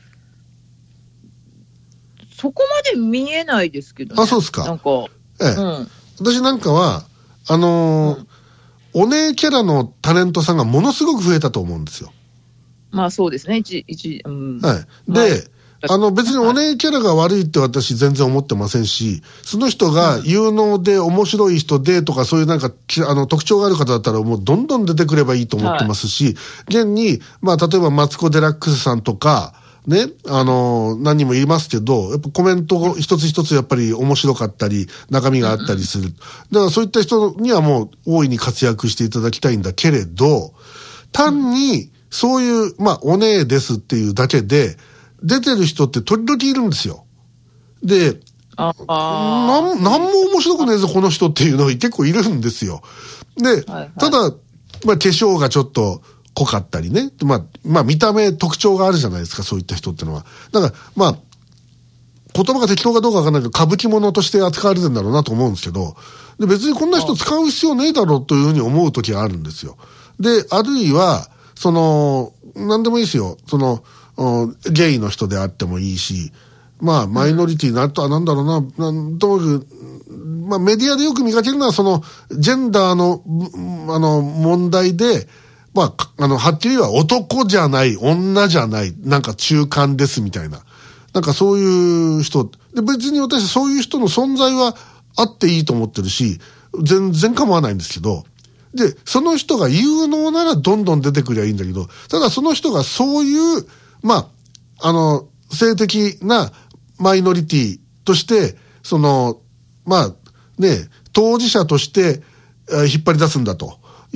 そこまで見えないですけどね。 あ、そうですか。 なんか、 ええ。うん、私なんかは、あのー、うんお姉キャラのタレントさんがものすごく増えたと思うんですよ。 まあそうですね。一、一、うん。 はい。で、あの別にお姉キャラが悪いって私全然思ってませんし、その人が有能で面白い人でとかそういうなんか、あの特徴がある方だったらもうどんどん出てくればいいと思ってますし、はい、現に、まあ例えばマツコ・デラックスさんとか、ね、あの、何人も言いますけど、やっぱコメント一つ一つやっぱり面白かったり、中身があったりする。だからそういった人にはもう大いに活躍していただきたいんだけれど、単にそういう、まあ、お姉ですっていうだけで、出てる人って時々いるんですよ。で、ああなん、なんも面白くねえぞ、この人っていうのが結構いるんですよ。で、はいはい、ただ、まあ、化粧がちょっと、濃かったりね。まあ、まあ見た目特徴があるじゃないですか、そういった人ってのは。だから、まあ、言葉が適当かどうかわかんないけど、歌舞伎物として扱われてるんだろうなと思うんですけど、で別にこんな人使う必要ねえだろうというふうに思う時があるんですよ。で、あるいは、その、なんでもいいですよ。その、ゲイの人であってもいいし、まあ、マイノリティになるとはなんだろうな、なんともかく、まあメディアでよく見かけるのは、その、ジェンダーの、あの、問題で、まあ、あの、はっきりは男じゃない、女じゃない、なんか中間ですみたいな。なんかそういう人。で、別に私そういう人の存在はあっていいと思ってるし、全然構わないんですけど、で、その人が有能ならどんどん出てくりゃいいんだけど、ただその人がそういう、まあ、あの、性的なマイノリティとして、その、まあ、ね、当事者として、引っ張り出すんだという、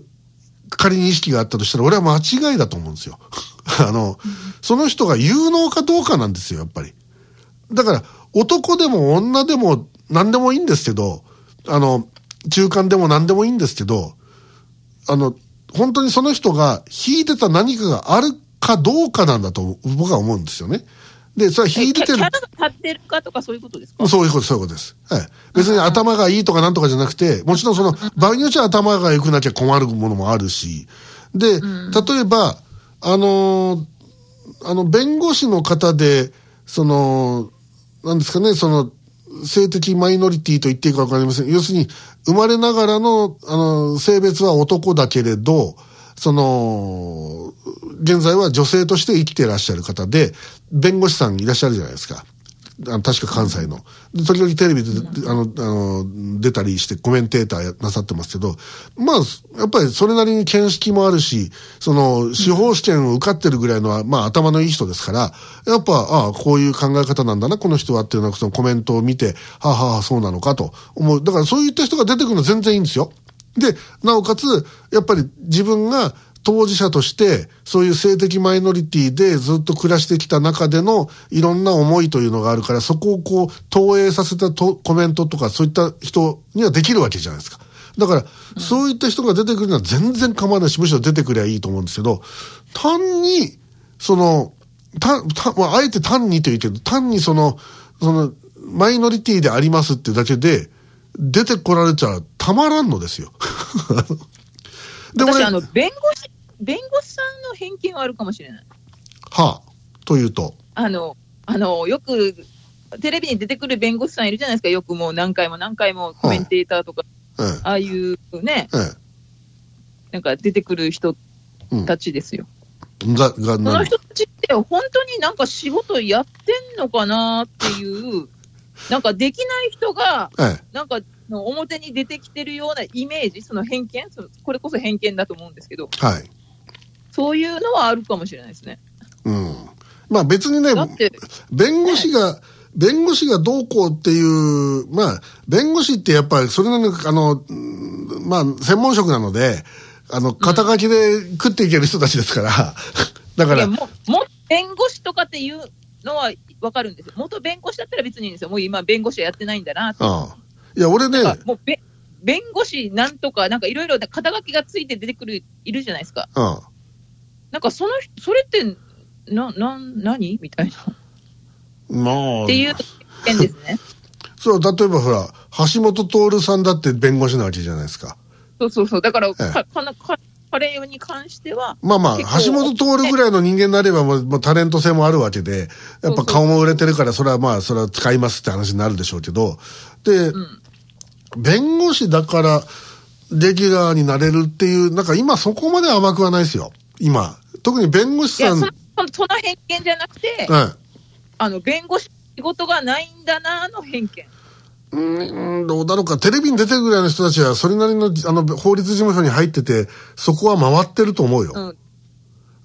仮に意識があったとしたら、俺は間違いだと思うんですよ。あの、その人が有能かどうかなんですよ、やっぱり。だから、男でも女でも何でもいいんですけど、あの、中間でも何でもいいんですけど、あの、本当にその人が引いてた何かがあるかどうかなんだと僕は思うんですよね。で、それは引いててる。 キャラが立ってるかとかそういうことですか？ そういうこと、そういうことです。はい。別に頭がいいとかなんとかじゃなくて、もちろんその、場合によっては頭が良くなきゃ困るものもあるし、で、例えば、あのー、あの、弁護士の方で、その、なんですかね、その、性的マイノリティと言っていいかわかりません。要するに、生まれながらの、あの、性別は男だけれど、その、現在は女性として生きていらっしゃる方で、弁護士さんいらっしゃるじゃないですか。あの確か関西の。で時々テレビで、あの、あの、出たりしてコメンテーターなさってますけど、まあ、やっぱりそれなりに見識もあるし、その、司法試験を受かってるぐらいのは、まあ頭のいい人ですから、やっぱ、ああ、こういう考え方なんだな、この人はっていうのは、そのコメントを見て、はあはあ、そうなのかと思う。だからそういった人が出てくるのは全然いいんですよ。で、なおかつ、やっぱり自分が当事者として、そういう性的マイノリティでずっと暮らしてきた中でのいろんな思いというのがあるから、そこをこう、投影させたとコメントとかそういった人にはできるわけじゃないですか。だから、うん、そういった人が出てくるのは全然構わないし、むしろ出てくりゃいいと思うんですけど、単に、その、た、た、まあ、あえて単にというけど、単にその、その、マイノリティでありますってだけで、出てこられちゃたまらんのですよ。 でもね、私、あの、弁護士、弁護士さんの偏見はあるかもしれない。 はあ、というと。 あの、あの、よく、テレビに出てくる弁護士さんいるじゃないですか。よくもう何回も何回もコメンテーターとか、はあ、ああいうね、ええ、なんか出てくる人たちですよ。うん、ががその人たちって本当になんか仕事やってんのかなっていう、なんかできない人が、ええ、なんか表に出てきてるようなイメージ、その偏見、そのこれこそ偏見だと思うんですけど、 はい、 そういうのはあるかもしれないですね。 うん。まあ別にね、 だって弁護士が、ね、弁護士がどうこうっていう、まあ、弁護士ってやっぱりそれなりに、あの、まあ、専門職なので、あの、肩書きで食っていける人たちですから、だから。 も、も、弁護士とかっていうのはわかるんですよ。元弁護士だったら別にいいんですよ。もう今弁護士はやってないんだなって。 ああ。いや、俺ね。 もうべ弁護士なんとか、なんかいろいろ肩書きがついて出てくる、いるじゃないですか。 ああ。 なんかその、それって、な、な、何みたいな。 まあ。 っていう件ですね。 そう、例えばほら、橋本徹さんだって弁護士なわけじゃないですか。 そうそうそう。だから、ええ、か、か、か、彼に関しては。 まあまあ、橋本徹ぐらいの人間になればもう、もうタレント性もあるわけで、やっぱ顔も売れてるから、それはまあ、それは使いますって話になるでしょうけど、で、うん、弁護士だから、レギュラーになれるっていう、なんか今そこまで甘くはないですよ。今。特に弁護士さん。いや、 その、その偏見じゃなくて、うん、あの、弁護士仕事がないんだなの偏見。 うん、どうだろうか。テレビに出てるぐらいの人たちは、それなりの、あの、法律事務所に入ってて、そこは回ってると思うよ。うん、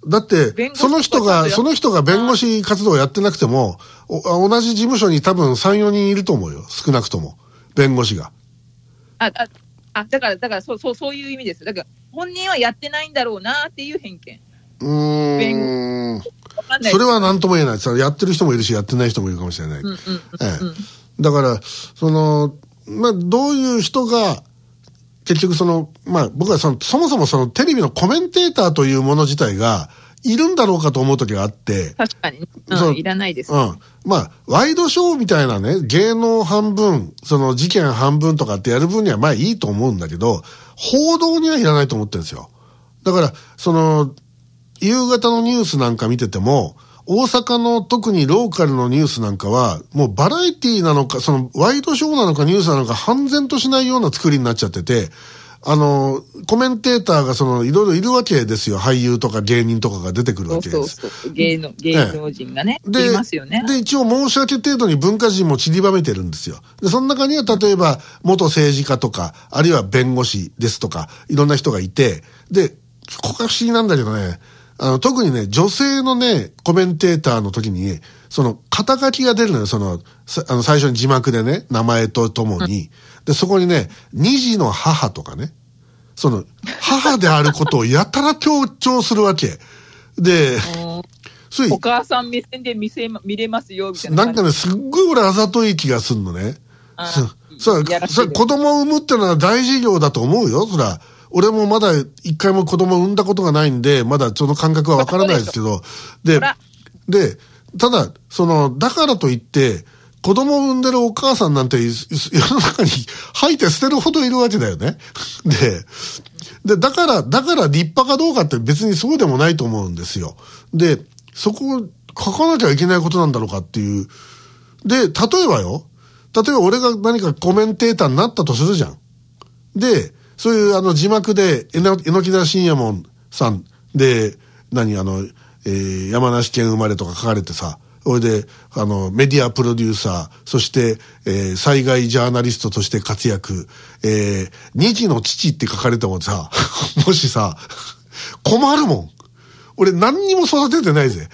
だって、その人が、その人が弁護士活動をやってなくても、同じ事務所に多分さん、よにんいると思うよ。少なくとも。弁護士が。 あ、あ、あ、だから、だから、そう、そう、そういう意味です。だから、本人はやってないんだろうなっていう偏見。 うーん。それは何とも言えない。やってる人もいるし、やってない人もいるかもしれない。うんうんうんうん、ええ。だから、その、まあ、どういう人が、結局その、まあ、僕はその、そもそもそのテレビのコメンテーターというもの自体が、いるんだろうかと思う時があって。 確かに。うん、いらないです。 うん。まあ、ワイドショーみたいなね、芸能半分、その事件半分とかってやる分にはまあいいと思うんだけど、報道にはいらないと思ってるんですよ。だから、その、夕方のニュースなんか見てても、大阪の特にローカルのニュースなんかは、もうバラエティなのか、そのワイドショーなのかニュースなのか、判然としないような作りになっちゃってて、あの、コメンテーターがその、いろいろいるわけですよ。俳優とか芸人とかが出てくるわけです。 そうそうそう。芸能、芸能人がね。 で、 いますよね。 で、一応申し訳程度に文化人も散りばめてるんですよ。で、その中には例えば、元政治家とか、あるいは弁護士ですとか、いろんな人がいて、で、ここが不思議なんだけどね、あの、特にね、女性のね、コメンテーターの時に、その、肩書きが出るのよ、その、あの、最初に字幕でね、名前とともに。で、そこにね、二児の母とかね、その、母であることをやたら強調するわけ。で、 それお母さん目線で見せ、見れますよ、みたいな。 なんかね、すっごい俺あざとい気がすんのね。それ、それ、子供を産むってのは大事業だと思うよ、そら。俺もまだ一回も子供を産んだことがないんで、まだその感覚はわからないですけど、で、で、ただ、その、だからといって、子供を産んでるお母さんなんて世の中に吐いて捨てるほどいるわけだよね。で、で、だから、だから立派かどうかって別にそうでもないと思うんですよ。で、そこを書かなきゃいけないことなんだろうかっていう。で、例えばよ、例えば俺が何かコメンテーターになったとするじゃん。で、そういうあの字幕で、えのきだ信也門さんで、何あの、えー、山梨県生まれとか書かれてさ、それで、あの、メディアプロデューサー、そして、えー、災害ジャーナリストとして活躍、えー、二児の父って書かれてもさ、もしさ、困るもん。俺何にも育ててないぜ。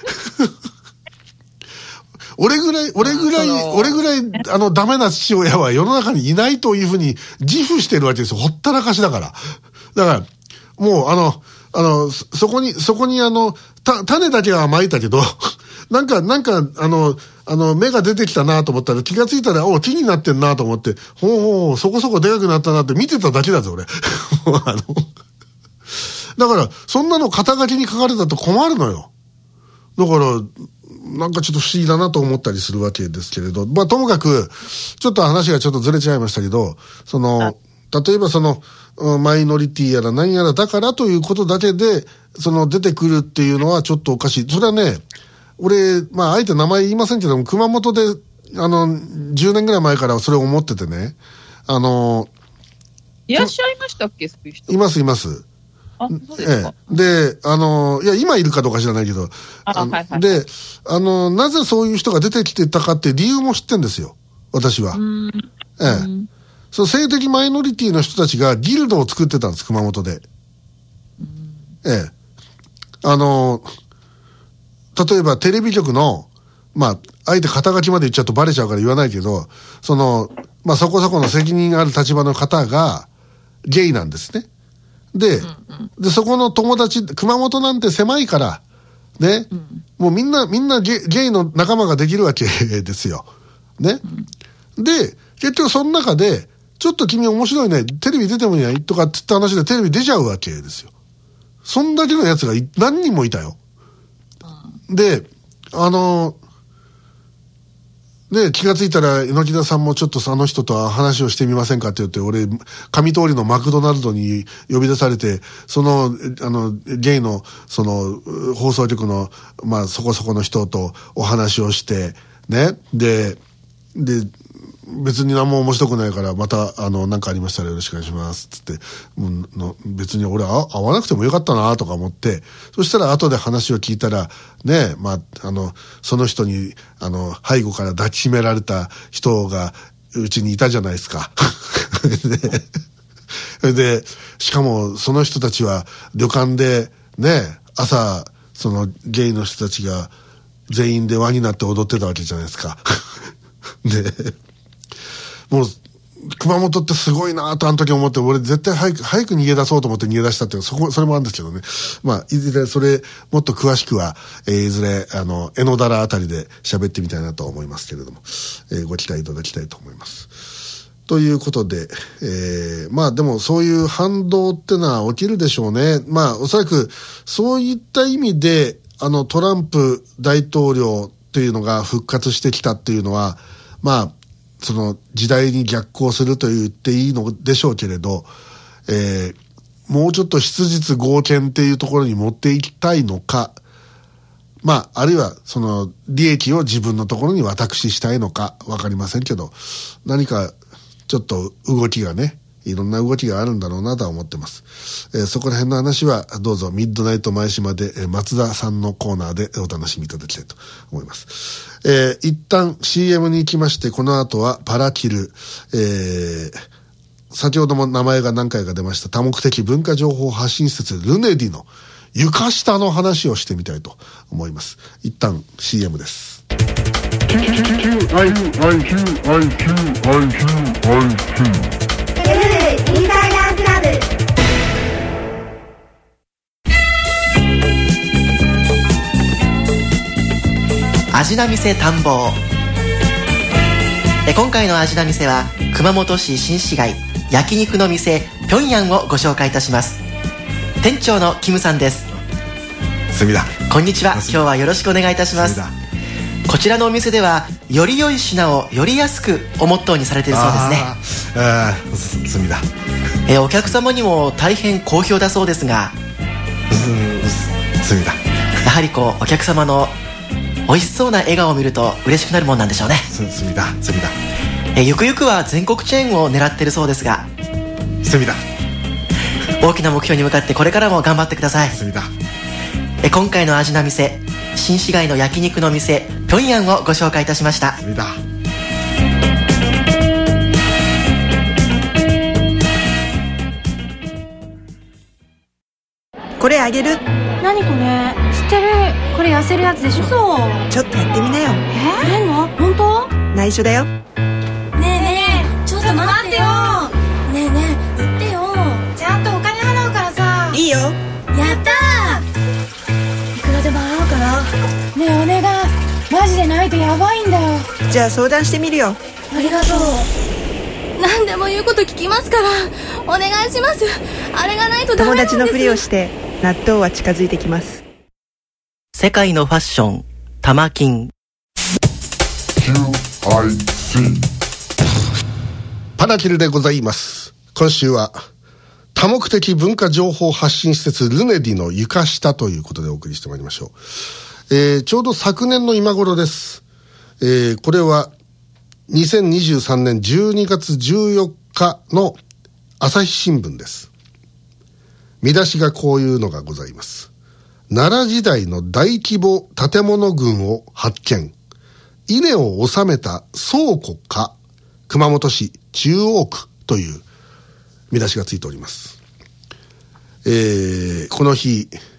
俺ぐらい、俺ぐらい、俺ぐらい、あの、ダメな父親は世の中にいないというふうに自負してるわけですよ。ほったらかしだから。だから、もう、あの、あの、そこに、そこにあの、た、種だけはまいたけど、なんか、なんか、あの、あの、芽が出てきたなと思ったら気がついたら、お、木になってんなと思って、ほうほう、そこそこでかくなったなって見てただけだぞ、俺。あの、だから、そんなの肩書きに書かれたと困るのよ。だから、なんかちょっと不思議だなと思ったりするわけですけれど、まあともかく、ちょっと話がちょっとずれちゃいましたけど、その、例えばその、マイノリティやら何やらだからということだけで、その出てくるっていうのはちょっとおかしい。それはね、俺、まああえて名前言いませんけども、熊本で、あの、じゅうねんぐらい前からそれを思っててね、あの、 いらっしゃいましたっけ、そういう人。 いますいます。 あ、そうですか。 ええ、で、あの、いや、今いるかどうか知らないけど、 ああ、はいはい、 で、あの、なぜそういう人が出てきてたかって理由も知ってんですよ、私は。ええ。その性的マイノリティの人たちがギルドを作ってたんです、熊本で。ええ。 あの例えばテレビ局のまああえて肩書きまで言っちゃうとバレちゃうから言わないけど、そのまあそこそこの責任ある立場の方がゲイなんですね。で、うんうん、でそこの友達、熊本なんて狭いからね、うん、もうみんなみんな ゲ, ゲイの仲間ができるわけですよね、うん、で結局その中でちょっと君面白いね、テレビ出てもいいやとかって言った話でテレビ出ちゃうわけですよ。そんだけのやつが何人もいたよ、うん、であので気がついたら榎田さんもちょっとあの人と話をしてみませんかって言って、俺上通りのマクドナルドに呼び出されて、そのあのゲイのその放送局のまあそこそこの人とお話をしてね、でで別に何も面白くないからまたあの何かありましたらよろしくお願いしますつって、もうの別に俺は会わなくてもよかったなとか思って、そしたら後で話を聞いたらね、まああのその人にあの背後から抱きしめられた人がうちにいたじゃないですかで, でしかもその人たちは旅館でね、朝そのゲイの人たちが全員で輪になって踊ってたわけじゃないですかでもう熊本ってすごいなとあの時思って、俺絶対早く早く逃げ出そうと思って逃げ出したっていう、そこそれもあるんですけどね。まあいずれそれもっと詳しくは、えー、いずれあの江ノ原あたりで喋ってみたいなと思いますけれども、えー、ご期待いただきたいと思います。ということで、えー、まあでもそういう反動ってのは起きるでしょうね。まあおそらくそういった意味であのトランプ大統領っていうのが復活してきたっていうのは、まあその時代に逆行すると言っていいのでしょうけれど、えー、もうちょっと質実剛健っていうところに持っていきたいのか、まああるいはその利益を自分のところに私したいのか分かりませんけど、何かちょっと動きがね、いろんな動きがあるんだろうなとは思ってます。えー、そこら辺の話はどうぞミッドナイト前島で、えー、松田さんのコーナーでお楽しみいただきたいと思います。えー、一旦 シーエム に行きまして、この後はパラキル、えー、先ほども名前が何回か出ました多目的文化情報発信施設ルネディの床下の話をしてみたいと思います。一旦 シーエム です。 味な店探訪。え今回の味な店は熊本市新市街焼肉の店ピョンヤンをご紹介いたします。店長のキムさんです。 すみだ。 こんにちは。今日はよろしくお願いいたします。こちらのお店ではより良い品をより安くをモットーにされているそうですね。 ああ、す、すみだ。 えお客様にも大変好評だそうですが、 す、すみだ。 やはりこうお客様の美味しそうな笑顔を見ると嬉しくなるもんなんでしょうね。 す、すみだ、すみだ。 えゆくゆくは全国チェーンを狙っているそうですが、 すみだ。 大きな目標に向かってこれからも頑張ってください。 すみだ。 え今回の味な店、新市街の焼肉の店ピョンヤンをご紹介いたしました。 すみだ。 これあげる。 何これ？知ってる。これ痩せるやつでしょ。そう。 ちょっとやってみなよ。 え？出んの？本当？ 内緒だよ。 ねえねえ、ちょっと待ってよ。ねえねえ、言ってよ。ちゃんとお金払うからさ。 いいよ。 やったー。いくらでも払うから。ねえお願い。マジでないとやばいんだよ。 じゃあ相談してみるよ。 ありがとう。何でも言うこと聞きますからお願いします。あれがないとダメなんです。 友達のふりをして納豆は近づいてきます。 世界のファッション玉金。 キューアイシー パラキルでございます。今週は多目的文化情報発信施設ルネディの床下ということでお送りしてまいりましょう。えー、ちょうど昨年の今頃です。えー、これはにせんにじゅうさんねんじゅうにがつじゅうよっかの朝日新聞です。見出しがこういうのがございます。奈良時代の大規模建物群を発見。稲を収めた倉庫か熊本市中央区という見出しがついております。えー、この日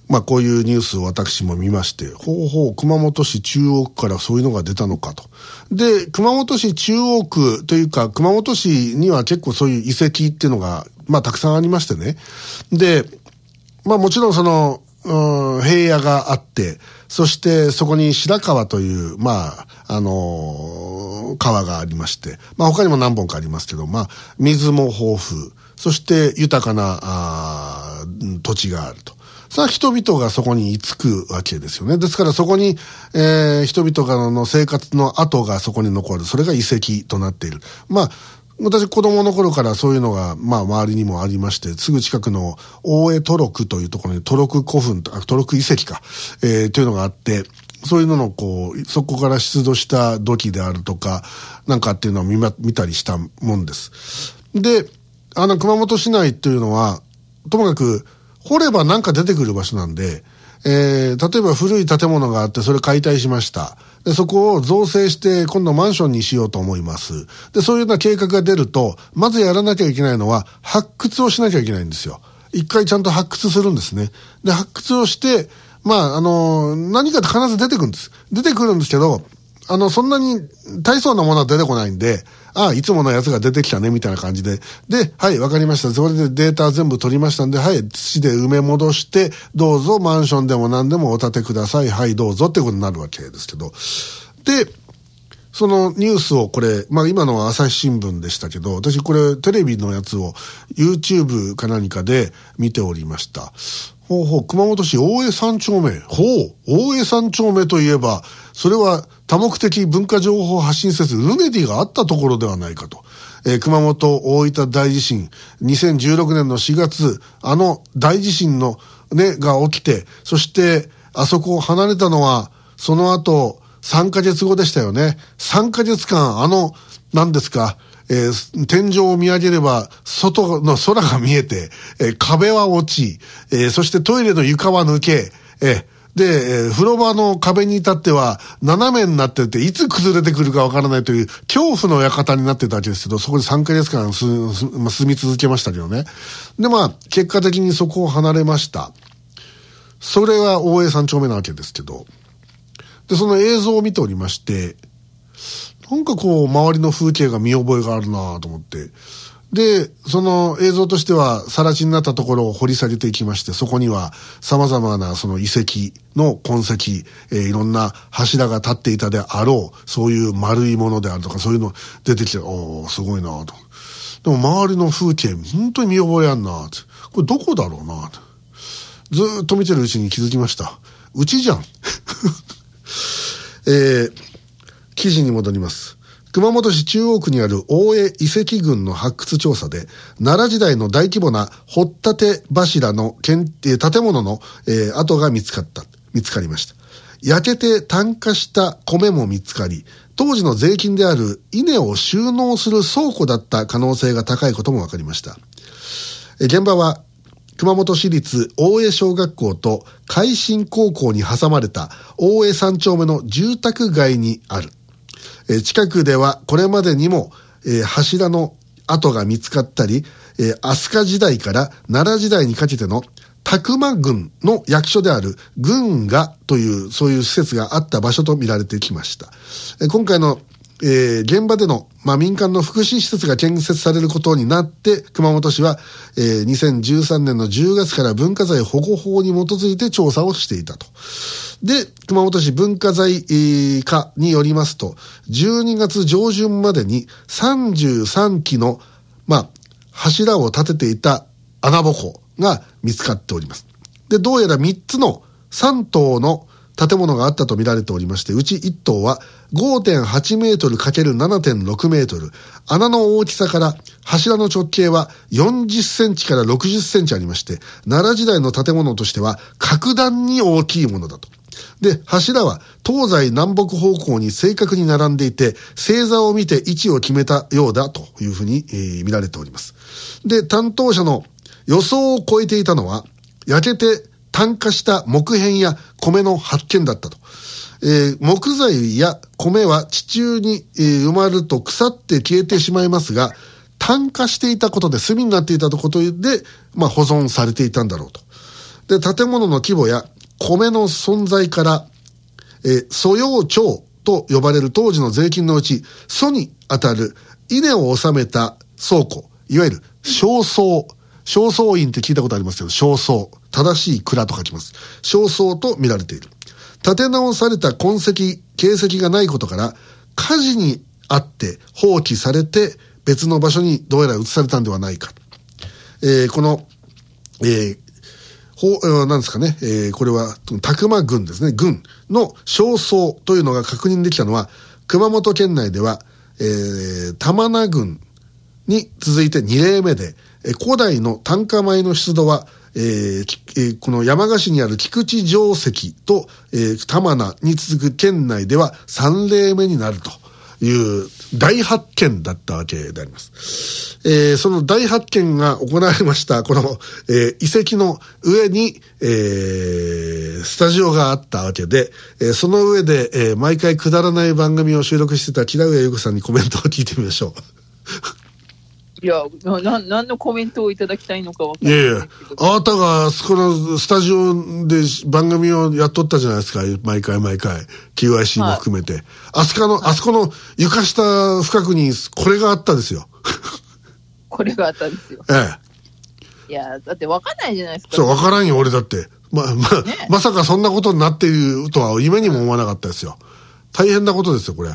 まあこういうニュースを私も見まして、ほうほう、熊本市中央区からそういうのが出たのかと。で、熊本市中央区というか、熊本市には結構そういう遺跡っていうのが、まあたくさんありましてね。で、まあもちろんその、うん、平野があって、そしてそこに白川という、まあ、あのー、川がありまして、まあ他にも何本かありますけど、まあ、水も豊富、そして豊かな、あ土地があると。さあ人々がそこに居つくわけですよね。ですからそこに、えー、人々の生活の跡がそこに残る。それが遺跡となっている。まあ、私子供の頃からそういうのが、まあ周りにもありまして、すぐ近くの大江トロクというところにトロク古墳、トロク遺跡か、えー、というのがあって、そういうののこう、そこから出土した土器であるとか、なんかっていうのを見ま、見たりしたもんです。で、あの熊本市内というのは、ともかく、掘ればなんか出てくる場所なんで、えー、例えば古い建物があってそれ解体しました。で、そこを造成して今度マンションにしようと思います。で、そういうような計画が出ると、まずやらなきゃいけないのは発掘をしなきゃいけないんですよ。一回ちゃんと発掘するんですね。で、発掘をして、まあ、あの、何かって必ず出てくるんです。出てくるんですけど、あの、そんなに大層なものは出てこないんで、ああ、いつものやつが出てきたね、みたいな感じで。で、はい、わかりました。それでデータ全部取りましたんで、はい、土で埋め戻して、どうぞマンションでも何でもお建てください。はい、どうぞってことになるわけですけど。で、そのニュースをこれ、まあ今のは朝日新聞でしたけど、私これテレビのやつを YouTube か何かで見ておりました。ほうほう、熊本市大江三丁目。ほう、大江三丁目といえば、それは多目的文化情報発信施設ルネディがあったところではないかと。えー、熊本大分大地震、にせんじゅうろくねんのしがつ、あの大地震のね、が起きて、そしてあそこを離れたのは、その後さんかげつごでしたよね。さんかげつかん、あの、何ですか、えー、天井を見上げれば外の空が見えて、えー、壁は落ち、えー、そしてトイレの床は抜け、えー、で、えー、風呂場の壁に至っては斜めになってていつ崩れてくるかわからないという恐怖の館になってたわけですけど、そこでさんかげつかんす、す、まあ、住み続けましたけどね。で、まあ、結果的にそこを離れました。それは大江三丁目なわけですけど、で、その映像を見ておりまして、なんかこう、周りの風景が見覚えがあるなと思って。で、その映像としては、更地になったところを掘り下げていきまして、そこには様々なその遺跡の痕跡、えー、いろんな柱が立っていたであろう、そういう丸いものであるとか、そういうの出てきて、おー、すごいなと。でも周りの風景、本当に見覚えあんなと。これどこだろうなと。ずーっと見てるうちに気づきました。うちじゃん。えー、記事に戻ります。熊本市中央区にある大江遺跡群の発掘調査で、奈良時代の大規模な掘立て柱の建物の、えー、跡が見つかった、見つかりました。焼けて炭化した米も見つかり、当時の税金である稲を収納する倉庫だった可能性が高いことも分かりました。えー、現場は、熊本市立大江小学校と海進高校に挟まれた大江三丁目の住宅街にある。えー、近くではこれまでにも、えー、柱の跡が見つかったり、えー、飛鳥時代から奈良時代にかけての宅間郡の役所である郡賀というそういう施設があった場所と見られてきました。えー、今回のえー、現場での、まあ、民間の福祉施設が建設されることになって、熊本市は、えー、にせんじゅうさんねんのじゅうがつから文化財保護法に基づいて調査をしていたと。で、熊本市文化財課によりますと、じゅうにがつ上旬までにさんじゅうさんきの、まあ、柱を立てていた穴ぼこが見つかっております。で、どうやらみっつのさん棟の建物があったと見られておりまして、うちいっ棟は ごてんはちメートルかけるななてんろくメートル。穴の大きさから柱の直径はよんじゅっセンチからろくじゅっセンチありまして、奈良時代の建物としては格段に大きいものだと。で、柱は東西南北方向に正確に並んでいて、星座を見て位置を決めたようだというふうに、えー、見られております。で、担当者の予想を超えていたのは、焼けて炭化した木片や米の発見だったと。えー、木材や米は地中に、えー、埋まると腐って消えてしまいますが、炭化していたことで炭になっていたことで、まあ、保存されていたんだろうと。 で、建物の規模や米の存在から、えー、租用町と呼ばれる当時の税金のうち、租に当たる稲を納めた倉庫、いわゆる商倉、商倉院って聞いたことありますけど、商倉、正しい蔵と書きます。商倉と見られている。建て直された痕跡、形跡がないことから、火事にあって放棄されて別の場所にどうやら移されたんではないか。えー、この、えー、ほう、なんですかね、えー、これは、宅間郡ですね、郡の商倉というのが確認できたのは、熊本県内では、えー、玉名郡に続いてに例目で、えー、古代の単価米の出土は、えーえー、この山鹿市にある菊池城跡と、えー、玉名に続く県内ではさん例目になるという大発見だったわけであります。えー、その大発見が行われました、この、えー、遺跡の上に、えー、スタジオがあったわけで、えー、その上で、えー、毎回くだらない番組を収録してた木田上優子さんにコメントを聞いてみましょう。 いや、な、何のコメントをいただきたいのかわからない。 いやいや、あなたが、このスタジオで番組をやっとったじゃないですか、毎回毎回。キューアイシー も含めて。はい、あそこの、はい、あそこの床下深くに、これがあったですよ。 これがあったんですよ。 ええ。いや、だってわかんないじゃないですか。 そう、わからんよ、俺だって。ま、ま、ね、まさかそんなことになっているとは夢にも思わなかったですよ。大変なことですよ、これ。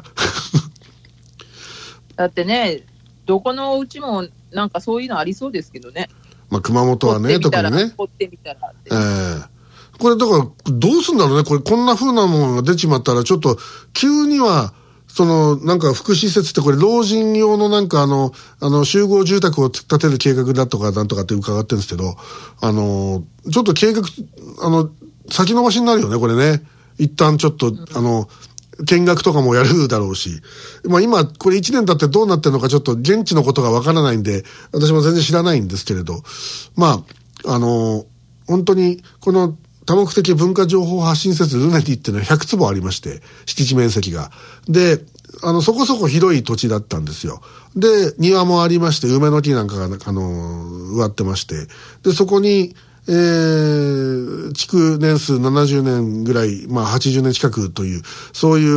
だってね、どこのうちもなんかそういうのありそうですけどね。 まあ、熊本はね、特にね。 掘ってみたらって。 ええー。これだから、どうすんだろうね。これ、こんな風なものが出ちまったら、ちょっと、急には、その、なんか福祉施設ってこれ、老人用のなんかあの、あの、集合住宅を建てる計画だとかなんとかって伺ってるんですけど、あの、ちょっと計画、あの、先延ばしになるよね、これね。一旦ちょっと、うん、あの、見学とかもやるだろうし。まあ今、これいちねん経ってどうなってるのかちょっと現地のことがわからないんで、私も全然知らないんですけれど、まあ、あの、本当に、この多目的文化情報発信施設ルネティっていうのはひゃく坪ありまして、敷地面積が。で、あの、そこそこ広い土地だったんですよ。で、庭もありまして、梅の木なんかが、あの、植わってまして、で、そこに、えー、築年数ななじゅうねんぐらい、まあはちじゅうねん近くという、そういう、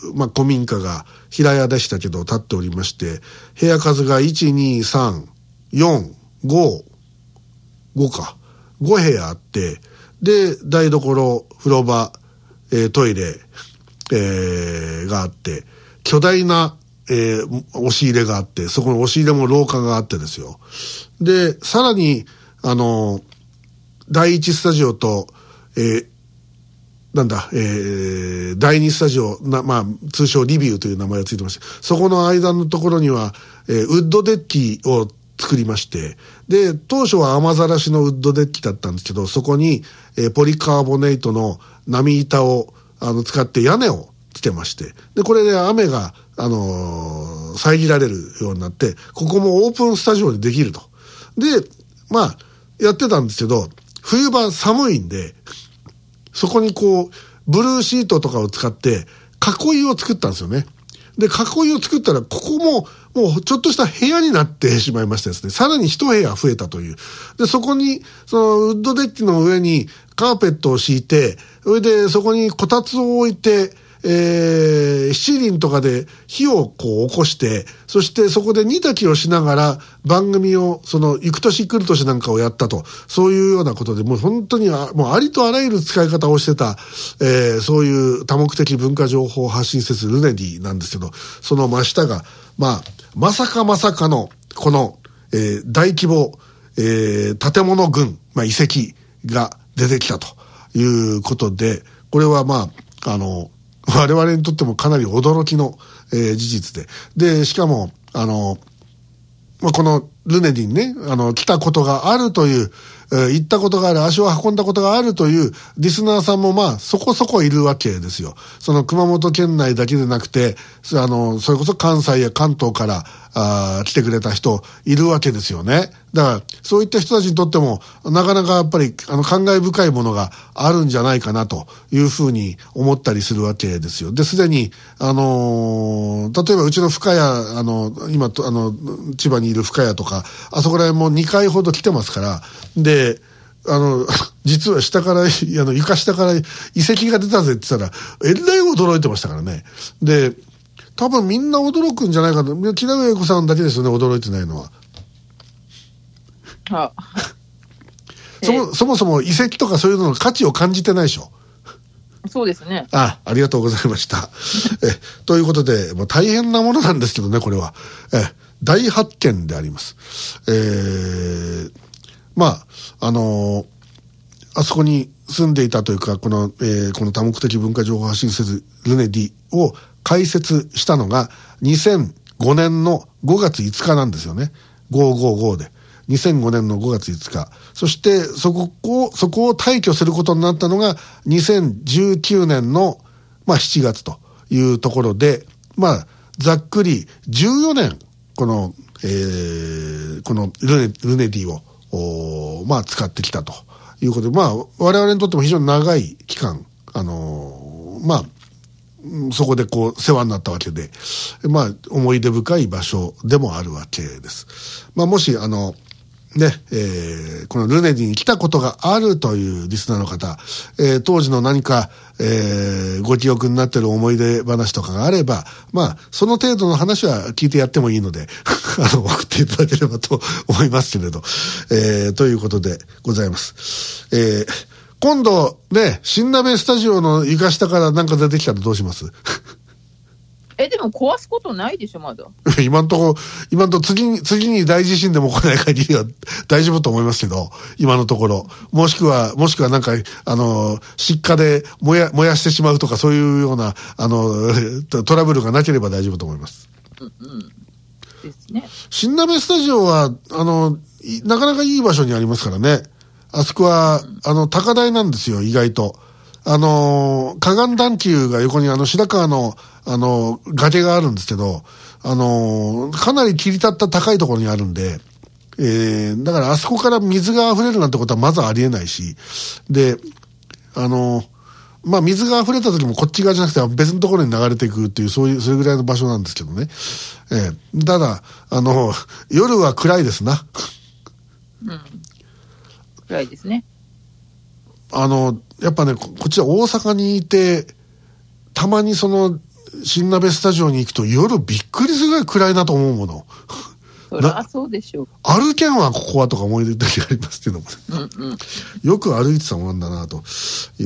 まあ古民家が平屋でしたけど建っておりまして、部屋数がいち、に、さん、よん、ご、ごか。ご部屋あって、で、台所、風呂場、えー、トイレ、えー、があって、巨大な、えー、押し入れがあって、そこの押し入れも廊下があってですよ。で、さらに、あの、第一スタジオと、えー、なんだ、えー、第二スタジオ、な、まあ、通称リビューという名前がついてまして、そこの間のところには、えー、ウッドデッキを作りまして、で、当初は雨ざらしのウッドデッキだったんですけど、そこに、えー、ポリカーボネートの波板を、あの、使って屋根をつけまして、で、これで雨が、あのー、遮られるようになって、ここもオープンスタジオでできると。で、まあ、やってたんですけど、冬場寒いんで、そこにこう、ブルーシートとかを使って、囲いを作ったんですよね。で、囲いを作ったら、ここも、もうちょっとした部屋になってしまいましてですね、さらに一部屋増えたという。で、そこに、その、ウッドデッキの上にカーペットを敷いて、それで、そこにこたつを置いて、えー、七輪とかで火をこう起こして、そしてそこで煮炊きをしながら番組を、その、行く年来る年なんかをやったと。そういうようなことで、もう本当にあ、もうありとあらゆる使い方をしてた、えー、そういう多目的文化情報発信施設ルネディなんですけど、その真下が、まあ、まさかまさかの、この、えー、大規模、えー、建物群、まあ遺跡が出てきたということで、これはまあ、あの、我々にとってもかなり驚きの、えー、事実で。で、しかも、あの、まあ、このルネディにね、あの、来たことがあるという、えー、行ったことがある、足を運んだことがあるというリスナーさんもまあ、そこそこいるわけですよ。その熊本県内だけでなくて、あの、それこそ関西や関東から、あ来てくれた人いるわけですよね。だから、そういった人たちにとっても、なかなかやっぱり、あの、感慨深いものがあるんじゃないかなというふうに思ったりするわけですよ。で、すでに、あのー、例えばうちの深谷、あの、今、あの、千葉にいる深谷とか、あそこら辺もにかいほど来てますから、で、 あの実は下からあの床下から遺跡が出たぜって言ったらえらい驚いてましたからね。で多分みんな驚くんじゃないかと。木田上子さんだけですよね驚いてないのは。 あそもそもそも遺跡とかそういうのの価値を感じてないでしょ。 そうですね。 あ、ありがとうございました。えということで、もう大変なものなんですけどね、これは。え大発見であります。えー、まあ、あのー、あそこに住んでいたというか、この、えー、この多目的文化情報発信施設ルネディを開設したのがにせんごねんのごがついつかなんですよね。ごひゃくごじゅうごで。にせんごねんのごがついつか。そして、そこを、そこを退去することになったのが、にせんじゅうきゅうねんの、まあ、しちがつというところで、まあ、ざっくりじゅうよねん、この、えー、このルネ、ルネディを、まあ、使ってきたということで、まあ、我々にとっても非常に長い期間、あのー、まあ、そこでこう世話になったわけで、まあ思い出深い場所でもあるわけです。まあもしあのね、えー、このルネディに来たことがあるというリスナーの方、えー、当時の何か、えー、ご記憶になっている思い出話とかがあれば、まあその程度の話は聞いてやってもいいのであの送っていただければと思いますけれど、えー、ということでございます。えー今度ね、新鍋スタジオの床下からなんか出てきたらどうします？ え、でも壊すことないでしょ、まだ。 今んとこ、今んとこ次に、次に大地震でも来ない限りは大丈夫と思いますけど、今のところ。もしくは、もしくはなんか、あの、失火で燃や、燃やしてしまうとかそういうような、あの、トラブルがなければ大丈夫と思います。 うんうん。ですね。 新鍋スタジオは、あの、なかなかいい場所にありますからね。あそこは、あの、高台なんですよ、意外と。あの、河岸段丘が横にあの、白川の、あの、崖があるんですけど、あの、かなり切り立った高いところにあるんで、えー、だからあそこから水が溢れるなんてことはまずありえないし、で、あの、まあ、水が溢れた時もこっち側じゃなくて別のところに流れていくっていう、そういう、それぐらいの場所なんですけどね。えー、ただ、あの、夜は暗いですな。 うん。暗いですね。 あの、やっぱね、こっちは大阪にいて、たまにその、新鍋スタジオに行くと夜びっくりするぐらい暗いなと思うもの。 そりゃそうでしょう。 歩けんわ、ここはとか思い出た時ありますけども、ね。 うんうん。 よく歩いてたもんなんだな、という。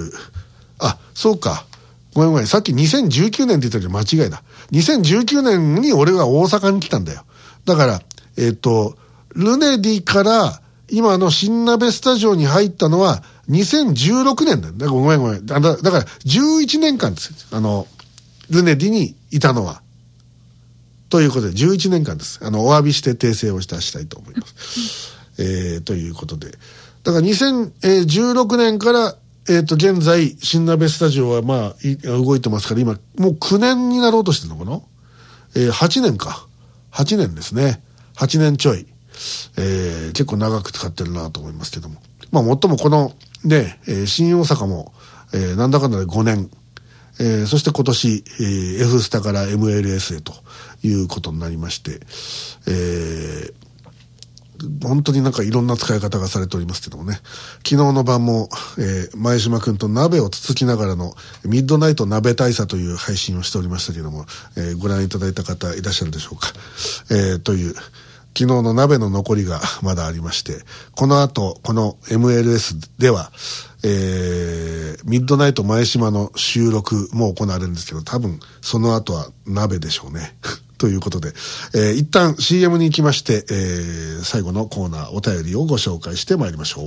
あ、そうか。ごめんごめん。さっきにせんじゅうきゅうねんって言ったけど間違いだ。にせんじゅうきゅうねんに俺が大阪に来たんだよ。だから、えっと、ルネディから、今の新鍋スタジオに入ったのはにせんじゅうろくねんだよ。だからごめんごめん。だ, だからじゅういちねんかんですよ。あの、ルネディにいたのは。ということでじゅういちねんかんです。あの、お詫びして訂正をしたしたいと思います。えー、ということで。だからにせんじゅうろくねんから、えっと、現在、新鍋スタジオはまあ、動いてますから、今、もうきゅうねんになろうとしてるのかな？えー、はちねんか。はちねんですね。はちねんちょい。えー、結構長く使ってるなと思いますけども。まあ、もっともこの、ね、えー、新大阪も、えー、なんだかんだでごねん。えー、そして今年、えー、F スタから エムエルエス へということになりまして、えー、本当になんかいろんな使い方がされておりますけどもね。昨日の晩も、えー、前島くんと鍋をつつきながらのミッドナイト鍋大佐という配信をしておりましたけども、えー、ご覧いただいた方いらっしゃるでしょうか。えー、という、昨日の鍋の残りがまだありまして、この後、この エムエルエス では、えー、ミッドナイト前島の収録も行われるんですけど、多分その後は鍋でしょうね。ということで、えー、一旦 シーエム に行きまして、えー、最後のコーナー、お便りをご紹介してまいりましょう。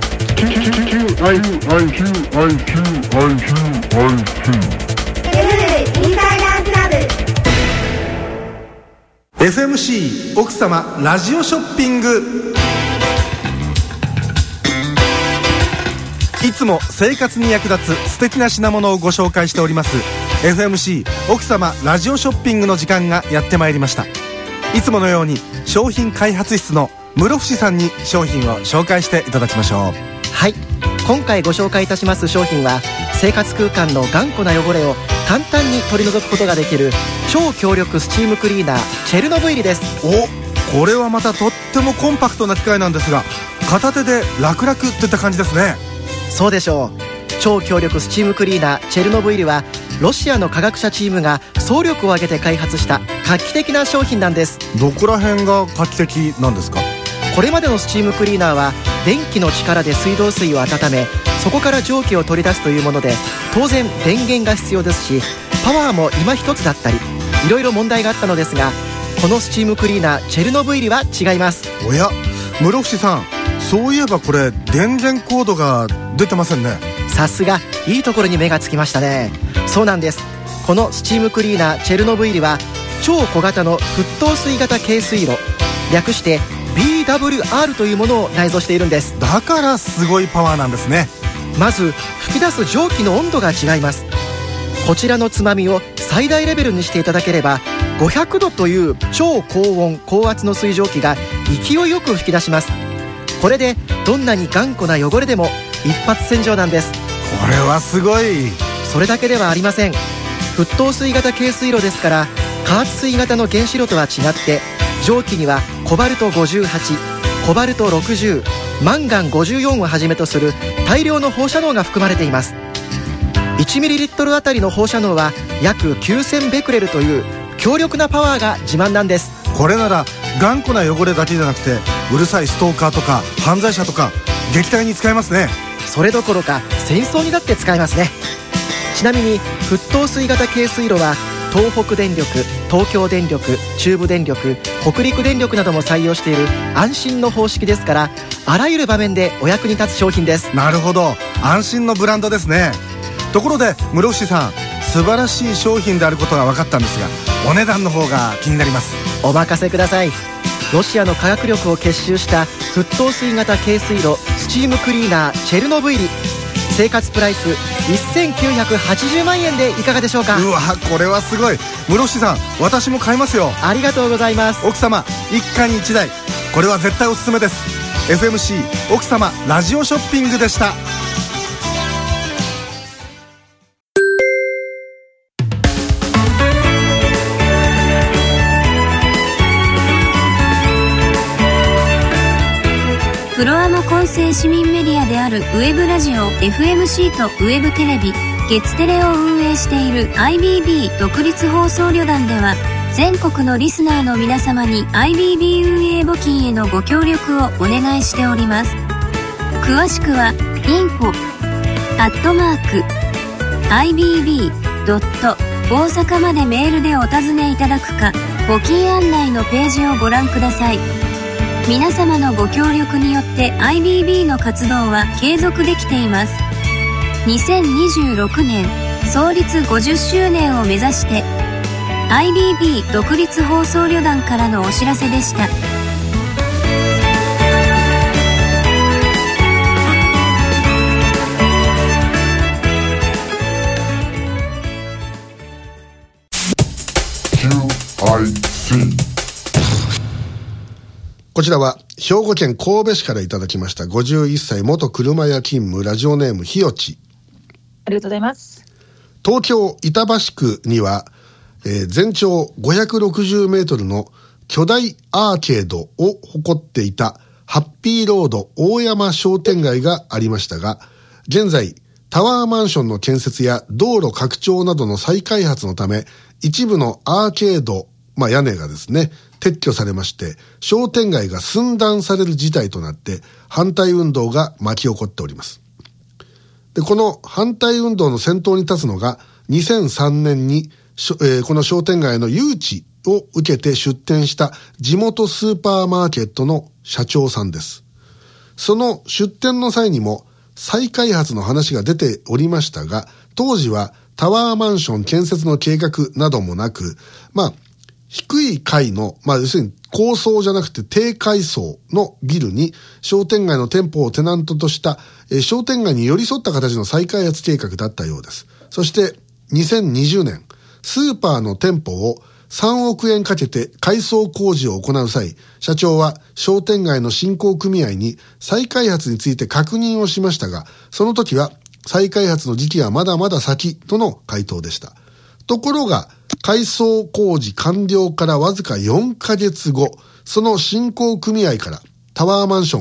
エフエムシー 奥様ラジオショッピング。いつも生活に役立つ素敵な品物をご紹介しております エフエムシー 奥様ラジオショッピングの時間がやってまいりました。いつものように商品開発室の室伏さんに商品を紹介していただきましょう。 はい、今回ご紹介いたします商品は生活空間の頑固な汚れを簡単に取り除くことができる超強力スチームクリーナーチェルノブイリです。 お、これはまたとってもコンパクトな機械なんですが、 片手で楽々っていった感じですね。 そうでしょう。超強力スチームクリーナーチェルノブイリはロシアの科学者チームが総力を挙げて開発した画期的な商品なんです。 どこら辺が画期的なんですか？ これまでのスチームクリーナーは電気の力で水道水を温め、そこから蒸気を取り出すというもので、当然電源が必要ですし、パワーも今一つだったりいろいろ問題があったのですが、このスチームクリーナーチェルノブイリは違います。 おや、室伏さん、そういえばこれ電源コードが出てませんね。 さすが、いいところに目がつきましたね。そうなんです。このスチームクリーナーチェルノブイリは超小型の沸騰水型軽水炉、略して ビーダブリューアール というものを内蔵しているんです。 だからすごいパワーなんですね。 まず吹き出す蒸気の温度が違います。こちらのつまみを最大レベルにしていただければ、ごひゃくどという超高温高圧の水蒸気が勢いよく吹き出します。これでどんなに頑固な汚れでも一発洗浄なんです。 これはすごい。 それだけではありません。沸騰水型軽水炉ですから、加圧水型の原子炉とは違って蒸気にはコバルトごじゅうはち、コバルトろくじゅう、マンガンごじゅうよんをはじめとする大量の放射能が含まれています。いちミリリットルあたりの放射能は約きゅうせんベクレルという強力なパワーが自慢なんです。 これなら頑固な汚れだけじゃなくて、うるさいストーカーとか犯罪者とか撃退に使えますね。 それどころか戦争にだって使えますね。ちなみに沸騰水型軽水炉は東北電力、東京電力、中部電力、北陸電力なども採用している安心の方式ですから、あらゆる場面でお役に立つ商品です。 なるほど、安心のブランドですね。ところで室伏さん、素晴らしい商品であることが分かったんですが、お値段の方が気になります。 お任せください。ロシアの科学力を結集した沸騰水型軽水炉スチームクリーナーチェルノブイリ、生活プライスせんきゅうひゃくはちじゅうまんえんでいかがでしょうか？ うわ、これはすごい。室伏さん、私も買いますよ。 ありがとうございます。 奥様一家に一台、これは絶対おすすめです。 エフエムシー 奥様ラジオショッピングでした。 プロアマ混成市民メディアであるウェブラジオ エフエムシー とウェブテレビ、月テレを運営している アイビービー 独立放送旅団では、全国のリスナーの皆様に アイビービー 運営募金へのご協力をお願いしております。詳しくは インフォ アットマーク アイビービー ドット 大阪までメールでお尋ねいただくか、募金案内のページをご覧ください。皆様のご協力によって アイビービー の活動は継続できています。にせんにじゅうろくねん創立ごじゅっしゅうねんを目指して、 アイビービー 独立放送旅団からのお知らせでした。 こちらは兵庫県神戸市からいただきました。ごじゅういっさい元車屋勤務、ラジオネームひよち。 ありがとうございます。 東京板橋区には、えー、全長ごひゃくろくじゅうメートルの巨大アーケードを誇っていたハッピーロード大山商店街がありましたが、現在タワーマンションの建設や道路拡張などの再開発のため、一部のアーケード、まあ屋根がですね、撤去されまして、商店街が寸断される事態となって反対運動が巻き起こっております。で、この反対運動の先頭に立つのがにせんさんねんに、えー、この商店街の誘致を受けて出店した地元スーパーマーケットの社長さんです。その出店の際にも再開発の話が出ておりましたが、当時はタワーマンション建設の計画などもなく、まあ低い階の、まあ要するに高層じゃなくて低階層のビルに商店街の店舗をテナントとした、えー、商店街に寄り添った形の再開発計画だったようです。そしてにせんにじゅうねん、スーパーの店舗をさんおくえんかけて改装工事を行う際、社長は商店街の振興組合に再開発について確認をしましたが、その時は再開発の時期はまだまだ先との回答でした。ところが、改装工事完了からわずかよんかげつご、その振興組合からタワーマンション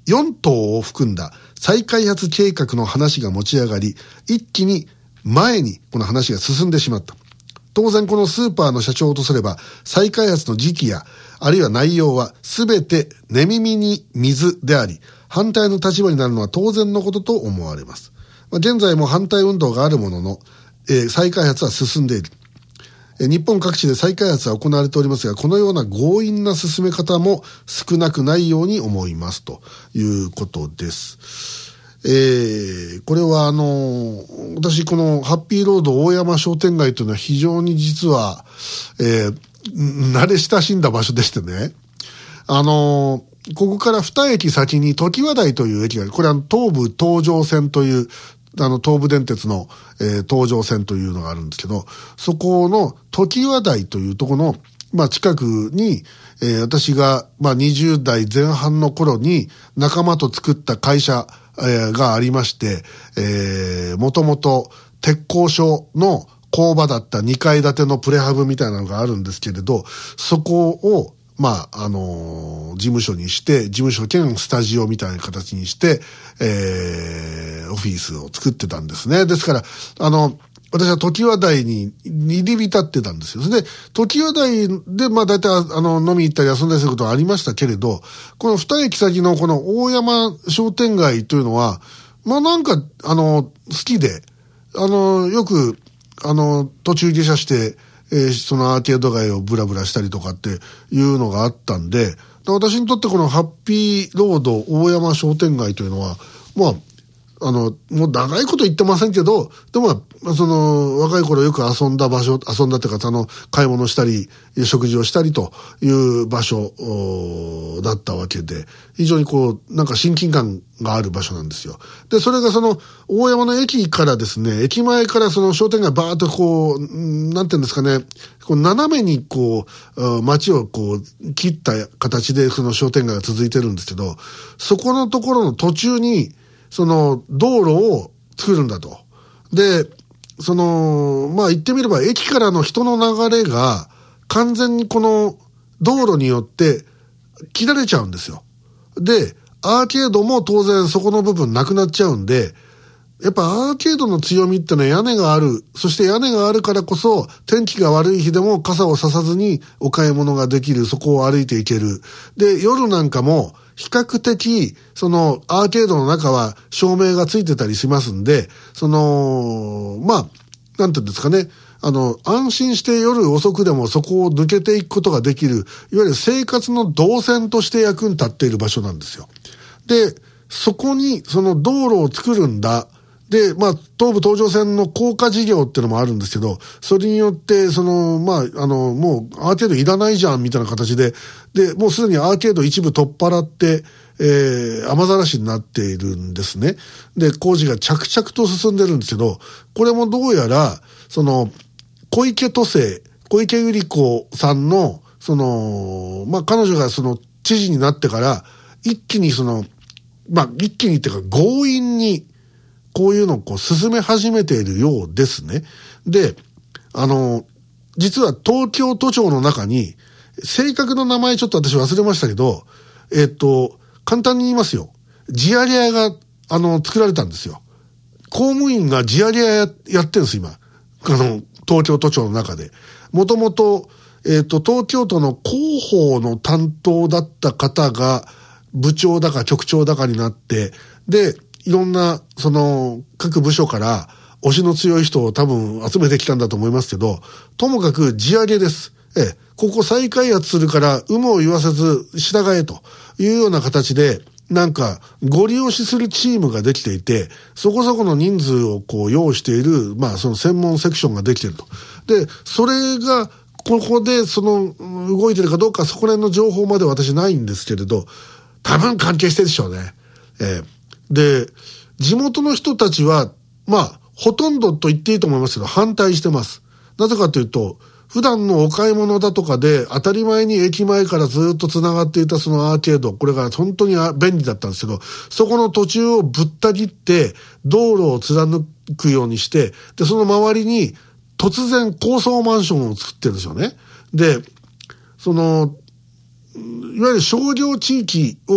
よん棟を含んだ再開発計画の話が持ち上がり、一気に前にこの話が進んでしまった。当然このスーパーの社長とすれば、再開発の時期や、あるいは内容は全て寝耳に水であり、反対の立場になるのは当然のことと思われます。まあ、現在も反対運動があるものの、えー、再開発は進んでいる。えー、日本各地で再開発は行われておりますが、このような強引な進め方も少なくないように思いますということです。えー、これはあのー、私このハッピーロード大山商店街というのは非常に実は、えー、慣れ親しんだ場所でしてね、あのー、ここからに駅先に常盤台という駅がある。これは東武東上線という、あの東武電鉄の、えー、東上線というのがあるんですけど、そこの常盤台というところの、まあ近くに、えー、私が、まあにじゅう代前半の頃に仲間と作った会社、えー、がありまして、えー、もともと鉄工所の工場だったにかい建てのプレハブみたいなのがあるんですけれど、そこを、まあ、あのー、事務所にして、事務所兼スタジオみたいな形にして、えー、オフィスを作ってたんですね。ですから、あの、私は常盤台に入り浸ってたんですよ。それで、常盤台で、まあ大体、あの、飲み行ったり遊んだりすることはありましたけれど、このに駅先のこの大山商店街というのは、まあなんか、あの、好きで、あの、よく、あの、途中下車して、えー、そのアーケード街をブラブラしたりとかっていうのがあったんで、私にとってこのハッピーロード大山商店街というのは、まあ、あの、もう長いこと言ってませんけど、でも、その、若い頃よく遊んだ場所、遊んだっていうか、あの、買い物したり、食事をしたりという場所だったわけで、非常にこう、なんか親近感がある場所なんですよ。で、それがその、大山の駅からですね、駅前からその商店街バーっとこう、なんていうんですかね、こう斜めにこう、街をこう、切った形でその商店街が続いてるんですけど、そこのところの途中に、その道路を作るんだと。で、その、まあ言ってみれば駅からの人の流れが完全にこの道路によって切られちゃうんですよ。で、アーケードも当然そこの部分なくなっちゃうんで、やっぱアーケードの強みってのは屋根がある。そして屋根があるからこそ天気が悪い日でも傘をささずにお買い物ができる。そこを歩いていける。で、夜なんかも比較的、その、アーケードの中は照明がついてたりしますんで、その、まあ、なんていうんですかね、あの、安心して夜遅くでもそこを抜けていくことができる、いわゆる生活の動線として役に立っている場所なんですよ。で、そこに、その道路を作るんだ。で、まあ、東武東上線の高架事業っていうのもあるんですけど、それによって、その、まあ、あの、もうアーケードいらないじゃん、みたいな形で、で、もうすでにアーケード一部取っ払って、えー、雨ざらしになっているんですね。で、工事が着々と進んでるんですけど、これもどうやら、その、小池都政、小池百合子さんの、その、まあ、彼女がその、知事になってから、一気にその、まあ、一気にっていうか強引に、こういうのをこう進め始めているようですね。で、あの、実は東京都庁の中に、正確な名前ちょっと私忘れましたけど、えっと、簡単に言いますよ。ジアリアが、あの、作られたんですよ。公務員がジアリアや、やってるんです、今。あの、東京都庁の中で。もともと、えっと、東京都の広報の担当だった方が、部長だか局長だかになって、で、いろんな、その、各部署から、推しの強い人を多分集めてきたんだと思いますけど、ともかく地上げです。ええ、ここ再開発するから、有無を言わせず従えというような形で、なんか、ご利用しするチームができていて、そこそこの人数をこう用意している、まあその専門セクションができていると。で、それが、ここでその、動いてるかどうか、そこら辺の情報まで私ないんですけれど、多分関係してるでしょうね。ええ。で、地元の人たちは、まあ、ほとんどと言っていいと思いますけど、反対してます。なぜかというと、普段のお買い物だとかで、当たり前に駅前からずっと繋がっていたそのアーケード、これが本当に便利だったんですけど、そこの途中をぶった切って、道路を貫くようにして、で、その周りに突然高層マンションを作ってるんですよね。で、その、いわゆる商業地域を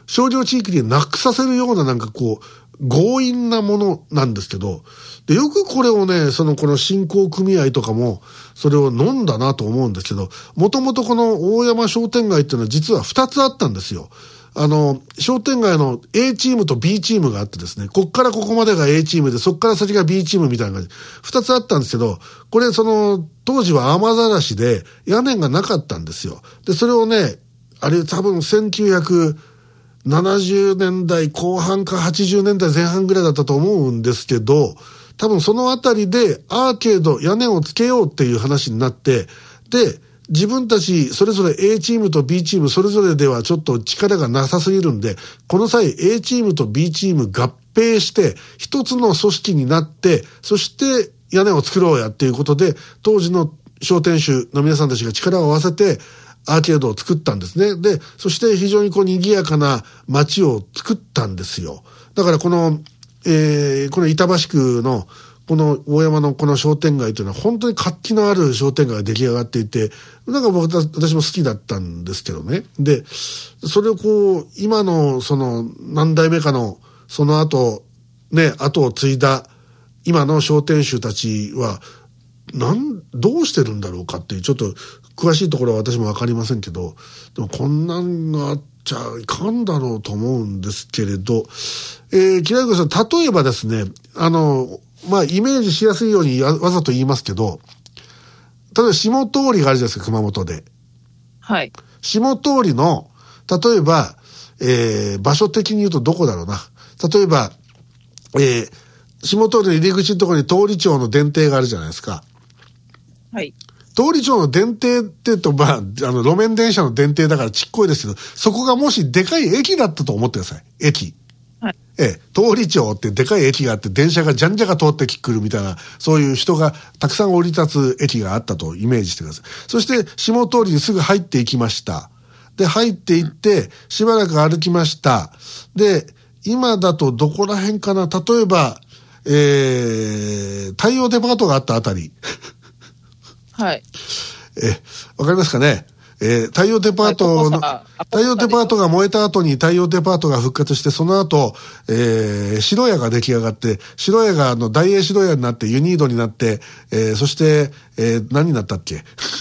商業地域になくさせるようななんかこう、強引なものなんですけど、で、よくこれをね、そのこの振興組合とかも、それを飲んだなと思うんですけど、もともとこの大山商店街っていうのは実はふたつあったんですよ。あの、商店街の A チームと B チームがあってですね、こっからここまでが A チームで、そっから先が B チームみたいな感じ。二つあったんですけど、これその、当時は雨ざらしで屋根がなかったんですよ。で、それをね、あれ多分せんきゅうひゃくななじゅうねんだいこう半かはちじゅうねんだいぜん半ぐらいだったと思うんですけど、多分そのあたりでアーケード、屋根をつけようっていう話になって、で、自分たちそれぞれ A チームと B チームそれぞれではちょっと力がなさすぎるんで、この際 A チームと B チーム合併して一つの組織になって、そして屋根を作ろうやっていうことで、当時の商店主の皆さんたちが力を合わせてアーケードを作ったんですね。で、そして非常にこう賑やかな街を作ったんですよ。だからこの、えー、この板橋区のこの大山のこの商店街というのは本当に活気のある商店街が出来上がっていて、なんか僕私も好きだったんですけどね。で、それをこう、今のその何代目かのその後、ね、後を継いだ今の商店主たちは、なん、どうしてるんだろうかっていう、ちょっと詳しいところは私もわかりませんけど、でもこんなんがあっちゃいかんだろうと思うんですけれど、えー、木田さん、例えばですね、あの、まあ、イメージしやすいようにわざと言いますけど、例えば下通りがあるじゃないですか、熊本で。 はい。 下通りの、例えば、えー、場所的に言うとどこだろうな。例えば、えー、下通りの入り口のところに通り町の電停があるじゃないですか。 はい。 通り町の電停って言うと、まあ、あの、路面電車の電停だからちっこいですけど、そこがもしでかい駅だったと思ってください。駅。 はい。 ええ、通り町ってでかい駅があって、電車がじゃんじゃが通ってくるみたいな、そういう人がたくさん降り立つ駅があったとイメージしてください。そして、下通りにすぐ入っていきました。で、入っていって、しばらく歩きました。で、今だとどこら辺かな、例えば、えー、太陽デパートがあったあたり。 はい。 え、わかりますかね？えー、太陽デパートの、はい、太陽デパートが燃えた後に太陽デパートが復活して、その後、えー、白屋が出来上がって、白屋があの、大英白屋になって、ユニードになって、えー、そして、えー、何になったっけ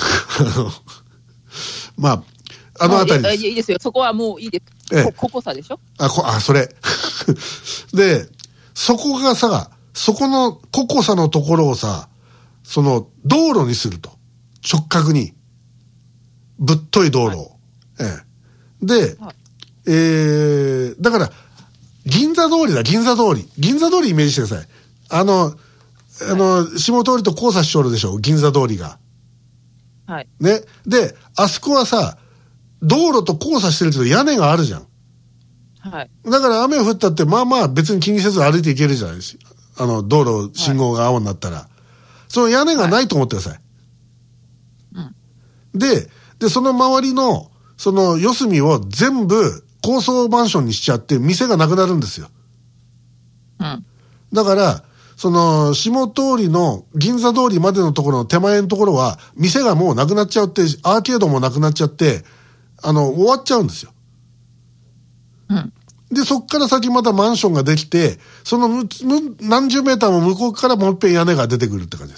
まあ、あのあたりです。 いいですよ。そこはもういいです。ええ、ここさでしょ？ あ、こ、あ、それ。で、そこがさ、そこのココサのところをさ、その、道路にすると。直角に。ぶっとい道路を。はい、ええ。で、はい、えー、だから、銀座通りだ、銀座通り。銀座通りイメージしてください。あの、あの、はい、下通りと交差しちょるでしょ、銀座通りが。 はい。 ね。で、あそこはさ、道路と交差してるけど屋根があるじゃん。 はい。 だから雨降ったって、まあまあ別に気にせず歩いていけるじゃないですか。あの、道路、信号が青になったら。はい、その屋根がないと思ってください。 はい、うん。 で、で、その周りの、その四隅を全部高層マンションにしちゃって、店がなくなるんですよ。 うん。 だから、その、下通りの銀座通りまでのところの手前のところは、店がもうなくなっちゃうって、アーケードもなくなっちゃって、あの、終わっちゃうんですよ。 うん。 で、そっから先またマンションができて、そのむ、む、何十メーターも向こうからもう一遍屋根が出てくるって感じです。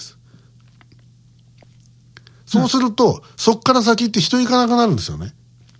そうすると、うん、そっから先って人行かなくなるんですよね。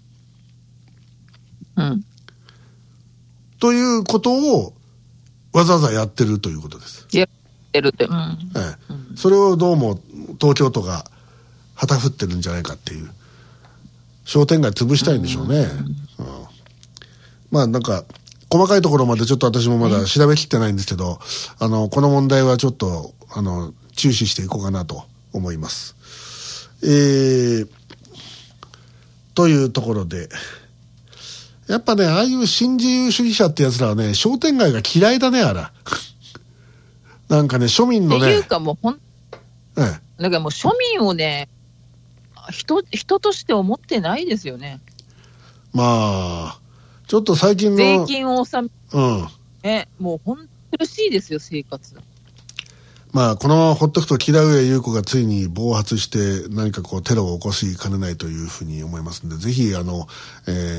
うん。 ということを、わざわざやってるということです。 やってるって。うん。 ええ。うん、それをどうも、東京都が旗振ってるんじゃないかっていう。商店街潰したいんでしょうね。うんうん、まあなんか、細かいところまでちょっと私もまだ調べきってないんですけど、あの、この問題はちょっと、あの、注視していこうかなと思います。えー、というところで、やっぱね、ああいう新自由主義者ってやつらはね、商店街が嫌いだね、あら。なんかね、庶民のね。 っていうかもうほん、 ええ。 なんかもう庶民をね、人、人として思ってないですよね。 まあ、ちょっと最近の。 税金を納め、 うん。 ね、もうほん苦しいですよ、生活。 まあ、このままほっとくと、木田上優子がついに暴発して何かこうテロを起こしかねないというふうに思いますので、ぜひ、あの、え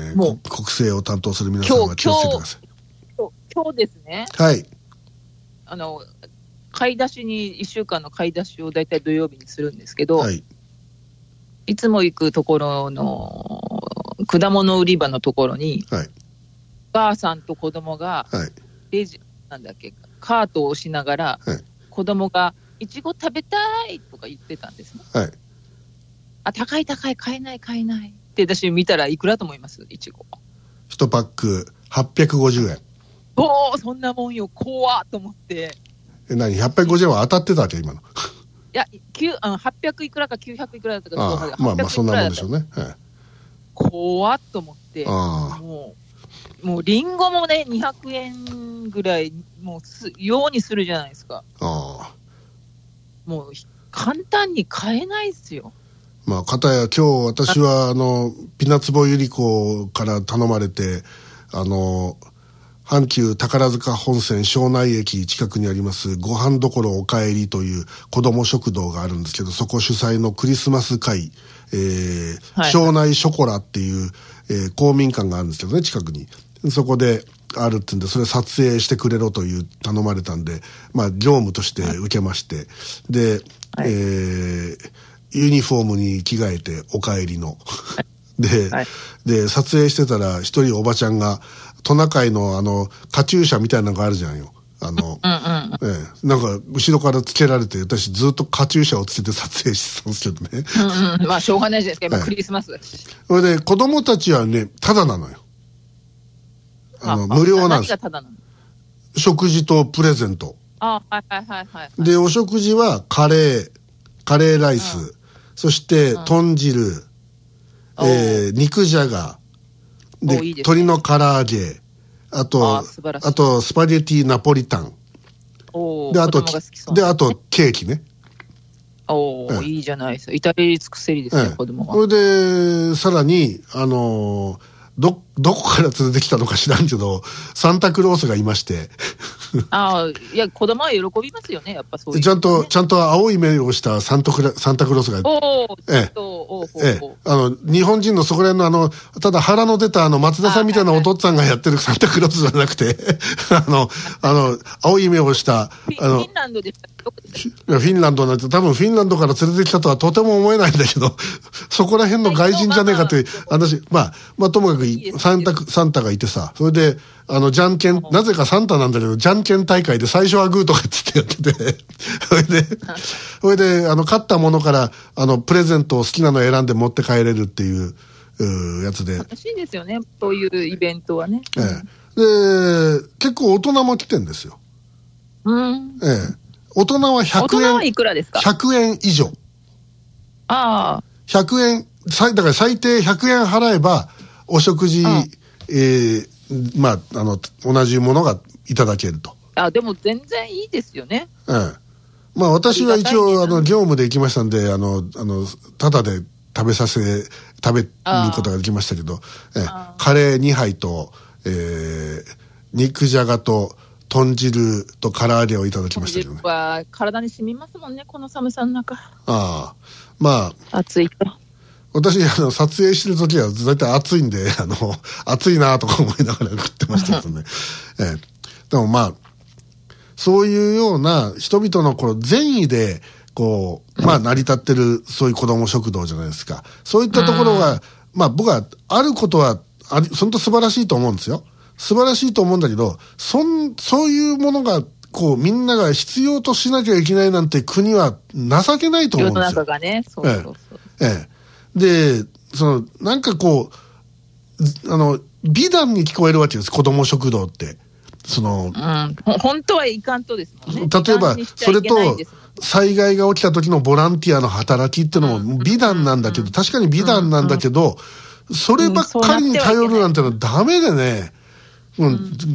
ー、国政を担当する皆さんは気をつけてください。 今日、今日ですね。 はい。 あの、買い出しに、いっしゅうかんの買い出しをだいたい土曜日にするんですけど、はい、いつも行くところの果物売り場のところに、はい、お母さんと子供が、レジ、なんだっけ、カートを押しながら、はい、子供が、いちご食べたいとか言ってたんですね。はい。あ、高い高い、買えない買えない。って私見たらいくらと思います？いちご。いちパックはっぴゃくごじゅうえん。 おー、そんなもんよ、怖っと思って。 え、何 ?ひゃくごじゅうえんは当たってたわけ今の。いや、あのはっぴゃくいくらかきゅうひゃくいくらだったか。 ああ、まあまあそんなもんでしょうね。はい、 怖っと思って。あもう、もうリンゴもね、にひゃくえんぐらい、もうす、ようにするじゃないですか。ああ。もう、簡単に買えないっすよ。 まあ、かたや今日私はあのピナツボゆり子から頼まれて、あの阪急宝塚本線庄内駅近くにありますご飯どころおかえりという子ども食堂があるんですけど、そこ主催のクリスマス会、えーはい、庄内ショコラっていう、えー、公民館があるんですけどね、近くに。そこであるってんで、それ撮影してくれろという頼まれたんで、まあ業務として受けまして、はい、で、はい、えーユニフォームに着替えてお帰りので、はい、で撮影してたら一人おばちゃんがトナカイのあのカチューシャみたいなのがあるじゃんよ、あの、うんうん、ええ、なんか後ろからつけられて、私ずっとカチューシャをつけて撮影してたんですけどねうん、うん、まあしょうがないじゃないですか、今クリスマスだし。 それで子供たちはねタダなのよ、あの無料なんです。 何がタダなの？ 食事とプレゼント。 あ、はいはいはいはい。 でお食事はカレーカレーライス、うん、そして、うん、豚汁、えー、肉じゃが、で、いいですね、鶏の唐揚げ、あと、あ, あと、スパゲティナポリタン。 おで、あと、で、あと、ケーキね。 おー、うん、いいじゃないですか。至れり尽くせりですね、うん、子供は。 それで、さらに、あのー、ど、どこから連れてきたのか知らんけど、サンタクロースがいまして。 ああ、いや、子供は喜びますよね、やっぱそういう、ね。 ちゃんと、ちゃんと青い目をしたサンタクラ、サンタクロースが。 おお、 ええ、おええ、あの、日本人のそこら辺のあの、ただ腹の出たあの、松田さんみたいなお父っつぁんがやってるサンタクロースじゃなくて、あの、あの、青い目をした、 あの、フィンランドでしたっけ？フィンランドなんて多分フィンランドから連れてきたとはとても思えないんだけど、そこら辺の外人じゃねえかっていう話、まあ、まあ、ともかくサンタ、サンタがいてさ、それで、あの、じゃんけん、なぜかサンタなんだけど、じゃんけん大会で最初はグーとかつってやってて、それで、それで、あの、買ったものから、あの、プレゼントを好きなのを選んで持って帰れるっていう、うやつで。 楽しいですよね、そういうイベントはね。 ええ。で、結構大人も来てんですよ。 うん。 ええ。大人はひゃくえん。 大人はいくらですか？ ひゃくえん以上。 ああ。 ひゃくえん、だから最低ひゃくえん払えば、お食事、えー、まあ、あの、同じものがいただけると。 あ、でも全然いいですよね。 ええ。まあ私は一応、あの、業務で行きましたんで、あの、あの、ただで食べさせ、食べることができましたけど、ええ、カレーにはいと、えー、肉じゃがと、豚汁と唐揚げをいただきましたけどね。 豚汁は体に染みますもんね、この寒さの中。 ああ。まあ。 暑いと。 私、あの、撮影してる時は大体暑いんで、あの、暑いなとか思いながら食ってましたけどね。ええ。でもまあ、そういうような人々のこの善意で、こう、まあ成り立ってる、そういう子供食堂じゃないですか。そういったところが、まあ僕は、あることは、あり、本当素晴らしいと思うんですよ。素晴らしいと思うんだけど、そん、そういうものが、こう、みんなが必要としなきゃいけないなんて国は情けないと思うんですよ。世の中がね、そうそうそう。 ええ。ええ。で、その、なんかこう、あの、美談に聞こえるわけです、子供食堂って。その、 うん、本当はいかんとですもんね。 例えば、それと、災害が起きた時のボランティアの働きっていうのも美談なんだけど、うん、確かに美談なんだけど、うん、そればっかりに頼るなんてのはダメでね、うん、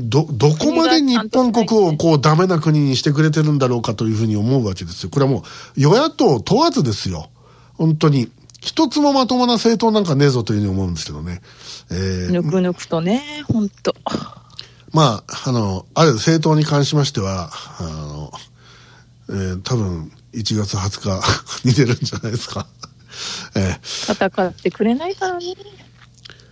ど、どこまで日本国をこうダメな国にしてくれてるんだろうかというふうに思うわけですよ。これはもう、与野党問わずですよ。本当に。一つもまともな政党なんかねえぞというふうに思うんですけどね。 えー、ぬくぬくとね、本当。 まあ、あの、ある政党に関しましては、あの、えー、多分、いちがつはつかに出るんじゃないですか。 えー、戦ってくれないからね。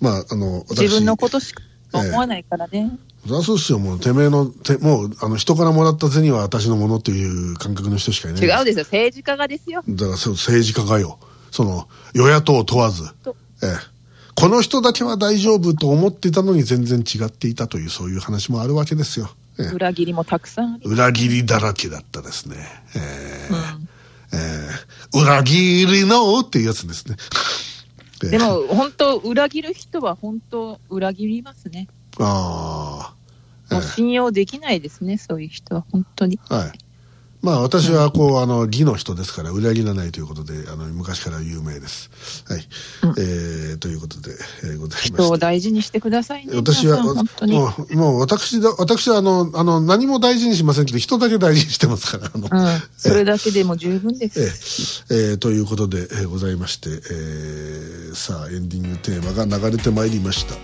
まああの自分のことしか思わないからね。 えー、そうっすよ。もうてめえのてもうあの人からもらった銭は私のものっていう感覚の人しかいない。 違うですよ、政治家がですよ。 だからそう政治家がよ、その与野党問わず、ええ、この人だけは大丈夫と思っていたのに全然違っていたというそういう話もあるわけですよ。ええ、 裏切りもたくさんあります。 裏切りだらけだったですね。えーうんえー、裏切りのっていうやつですね。 でも本当裏切る人は本当裏切りますね。 ああ、もう信用できないですね、そういう人は本当に。 はい。まあ私はこう、うん、あの義の人ですから裏切らないということであの昔から有名です。はい。うん、えー、ということで、えー、ございまして。 人を大事にしてくださいね。 私は本当にもうもう私だ私はあのあの何も大事にしませんけど人だけ大事にしてますからあの、 うん、それだけでも十分です。 えーえー、ということで、えー、ございまして、えー、さあエンディングテーマが流れてまいりました。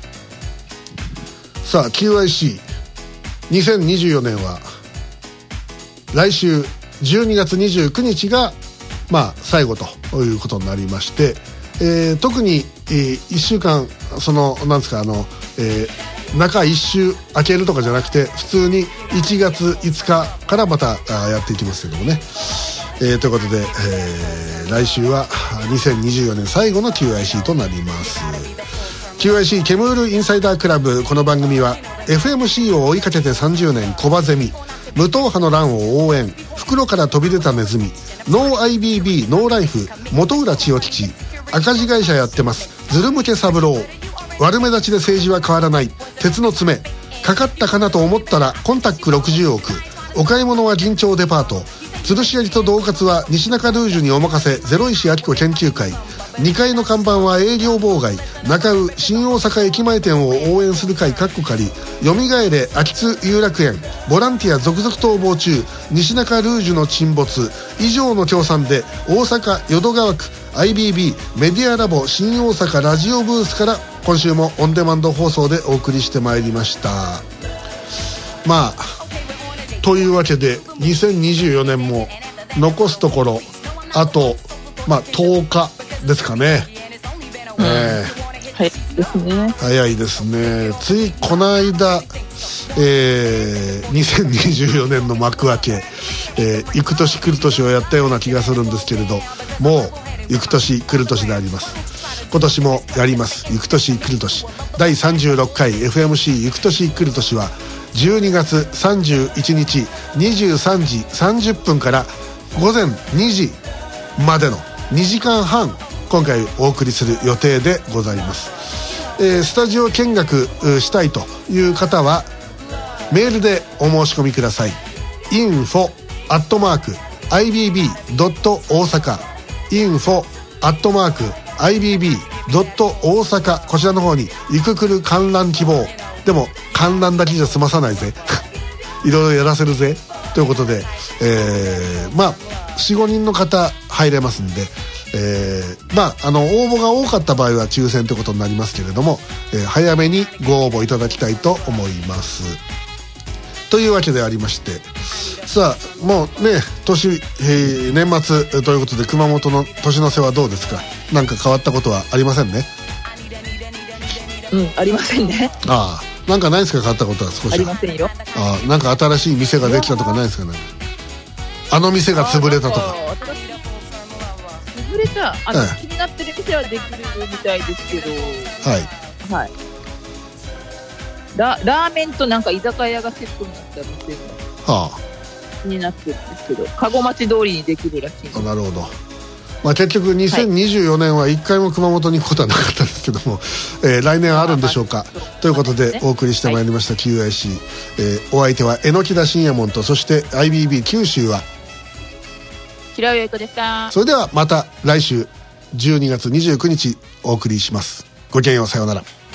さあ キューアイシーにせんにじゅうよねんは来週じゅうにがつにじゅうくにちがまあ最後ということになりまして、えー、特に、えー、いっしゅうかんそのなんですかあの、えー、中いっ週空けるとかじゃなくて普通にいちがついつかからまたやっていきますけどもね、えー、ということで、えー、来週はにせんにじゅうよねん最後の キューアイシー となります。キューアイシー ケムールインサイダークラブ。この番組は エフエムシー を追いかけてさんじゅうねんコバゼミ、無党派の乱を応援、袋から飛び出たネズミ、ノー アイビービー ノーライフ、元浦千代吉、赤字会社やってます、ズル向け三郎、悪目立ちで政治は変わらない、鉄の爪、かかったかなと思ったらコンタックろくじゅうおく、お買い物は銀蝶デパート、吊るしやりと恫喝は西中ルージュにお任せ、ゼロ石明子研究会、にかいの看板は営業妨害、中尾新大阪駅前店を応援する会かっこ仮、よみがえれ秋津遊楽園、ボランティア続々逃亡中、西中ルージュの沈没、以上の協賛で大阪淀川区 アイビービー メディアラボ新大阪ラジオブースから今週もオンデマンド放送でお送りしてまいりました。まあというわけでにせんにじゅうよねんも残すところあと、まあ、とおかですかね。 うん、えー、早いですね。 早いですね。ついこの間、えー、にせんにじゅうよねんの幕開け、えー、行く年来る年をやったような気がするんですけれど、もう行く年来る年であります。今年もやります。行く年来る年だいさんじゅうろっかい エフエムシー 行く年来る年はじゅうにがつさんじゅういちにちにじゅうさんじさんじゅっぷんからごぜんにじまでのにじかんはん今回お送りする予定でございます。えー、スタジオ見学したいという方はメールでお申し込みください。 インフォ アットマーク アイビービー ドット 大阪 インフォ アットマーク アイビービー ドット 大阪、こちらの方に行く来る観覧希望。でも観覧だけじゃ済まさないぜいろいろやらせるぜということで、えー、まあ よん,ご 人の方入れますんで、えー、まああの応募が多かった場合は抽選ということになりますけれども、えー、早めにご応募いただきたいと思います。というわけでありまして、さあもうね年、えー、年末ということで熊本の年の瀬はどうですか。何か変わったことはありませんね。 うんありませんね。 ああなんかないですか。変わったことは少しありませんよ。 あなんか新しい店ができたとかないですかね。あの店が潰れたとか。 潰れたあの、 ええ、 気になってる店はできるみたいですけど、 はいはい。ララーメンとなんか居酒屋がセットになった店が、はあ、気になってるんですけど、籠町通りにできるらしい。 あなるほど。まあ、結局にせんにじゅうよねんはいっかいも熊本に行くことはなかったんですけども、えー、来年あるんでしょうかということでお送りしてまいりました キューアイシー、えー、お相手は榎田信也門と、そして アイビービー 九州は平尾由依子でした。 それではまた来週じゅうにがつにじゅうくにちお送りします。ごきげんよう、さようなら。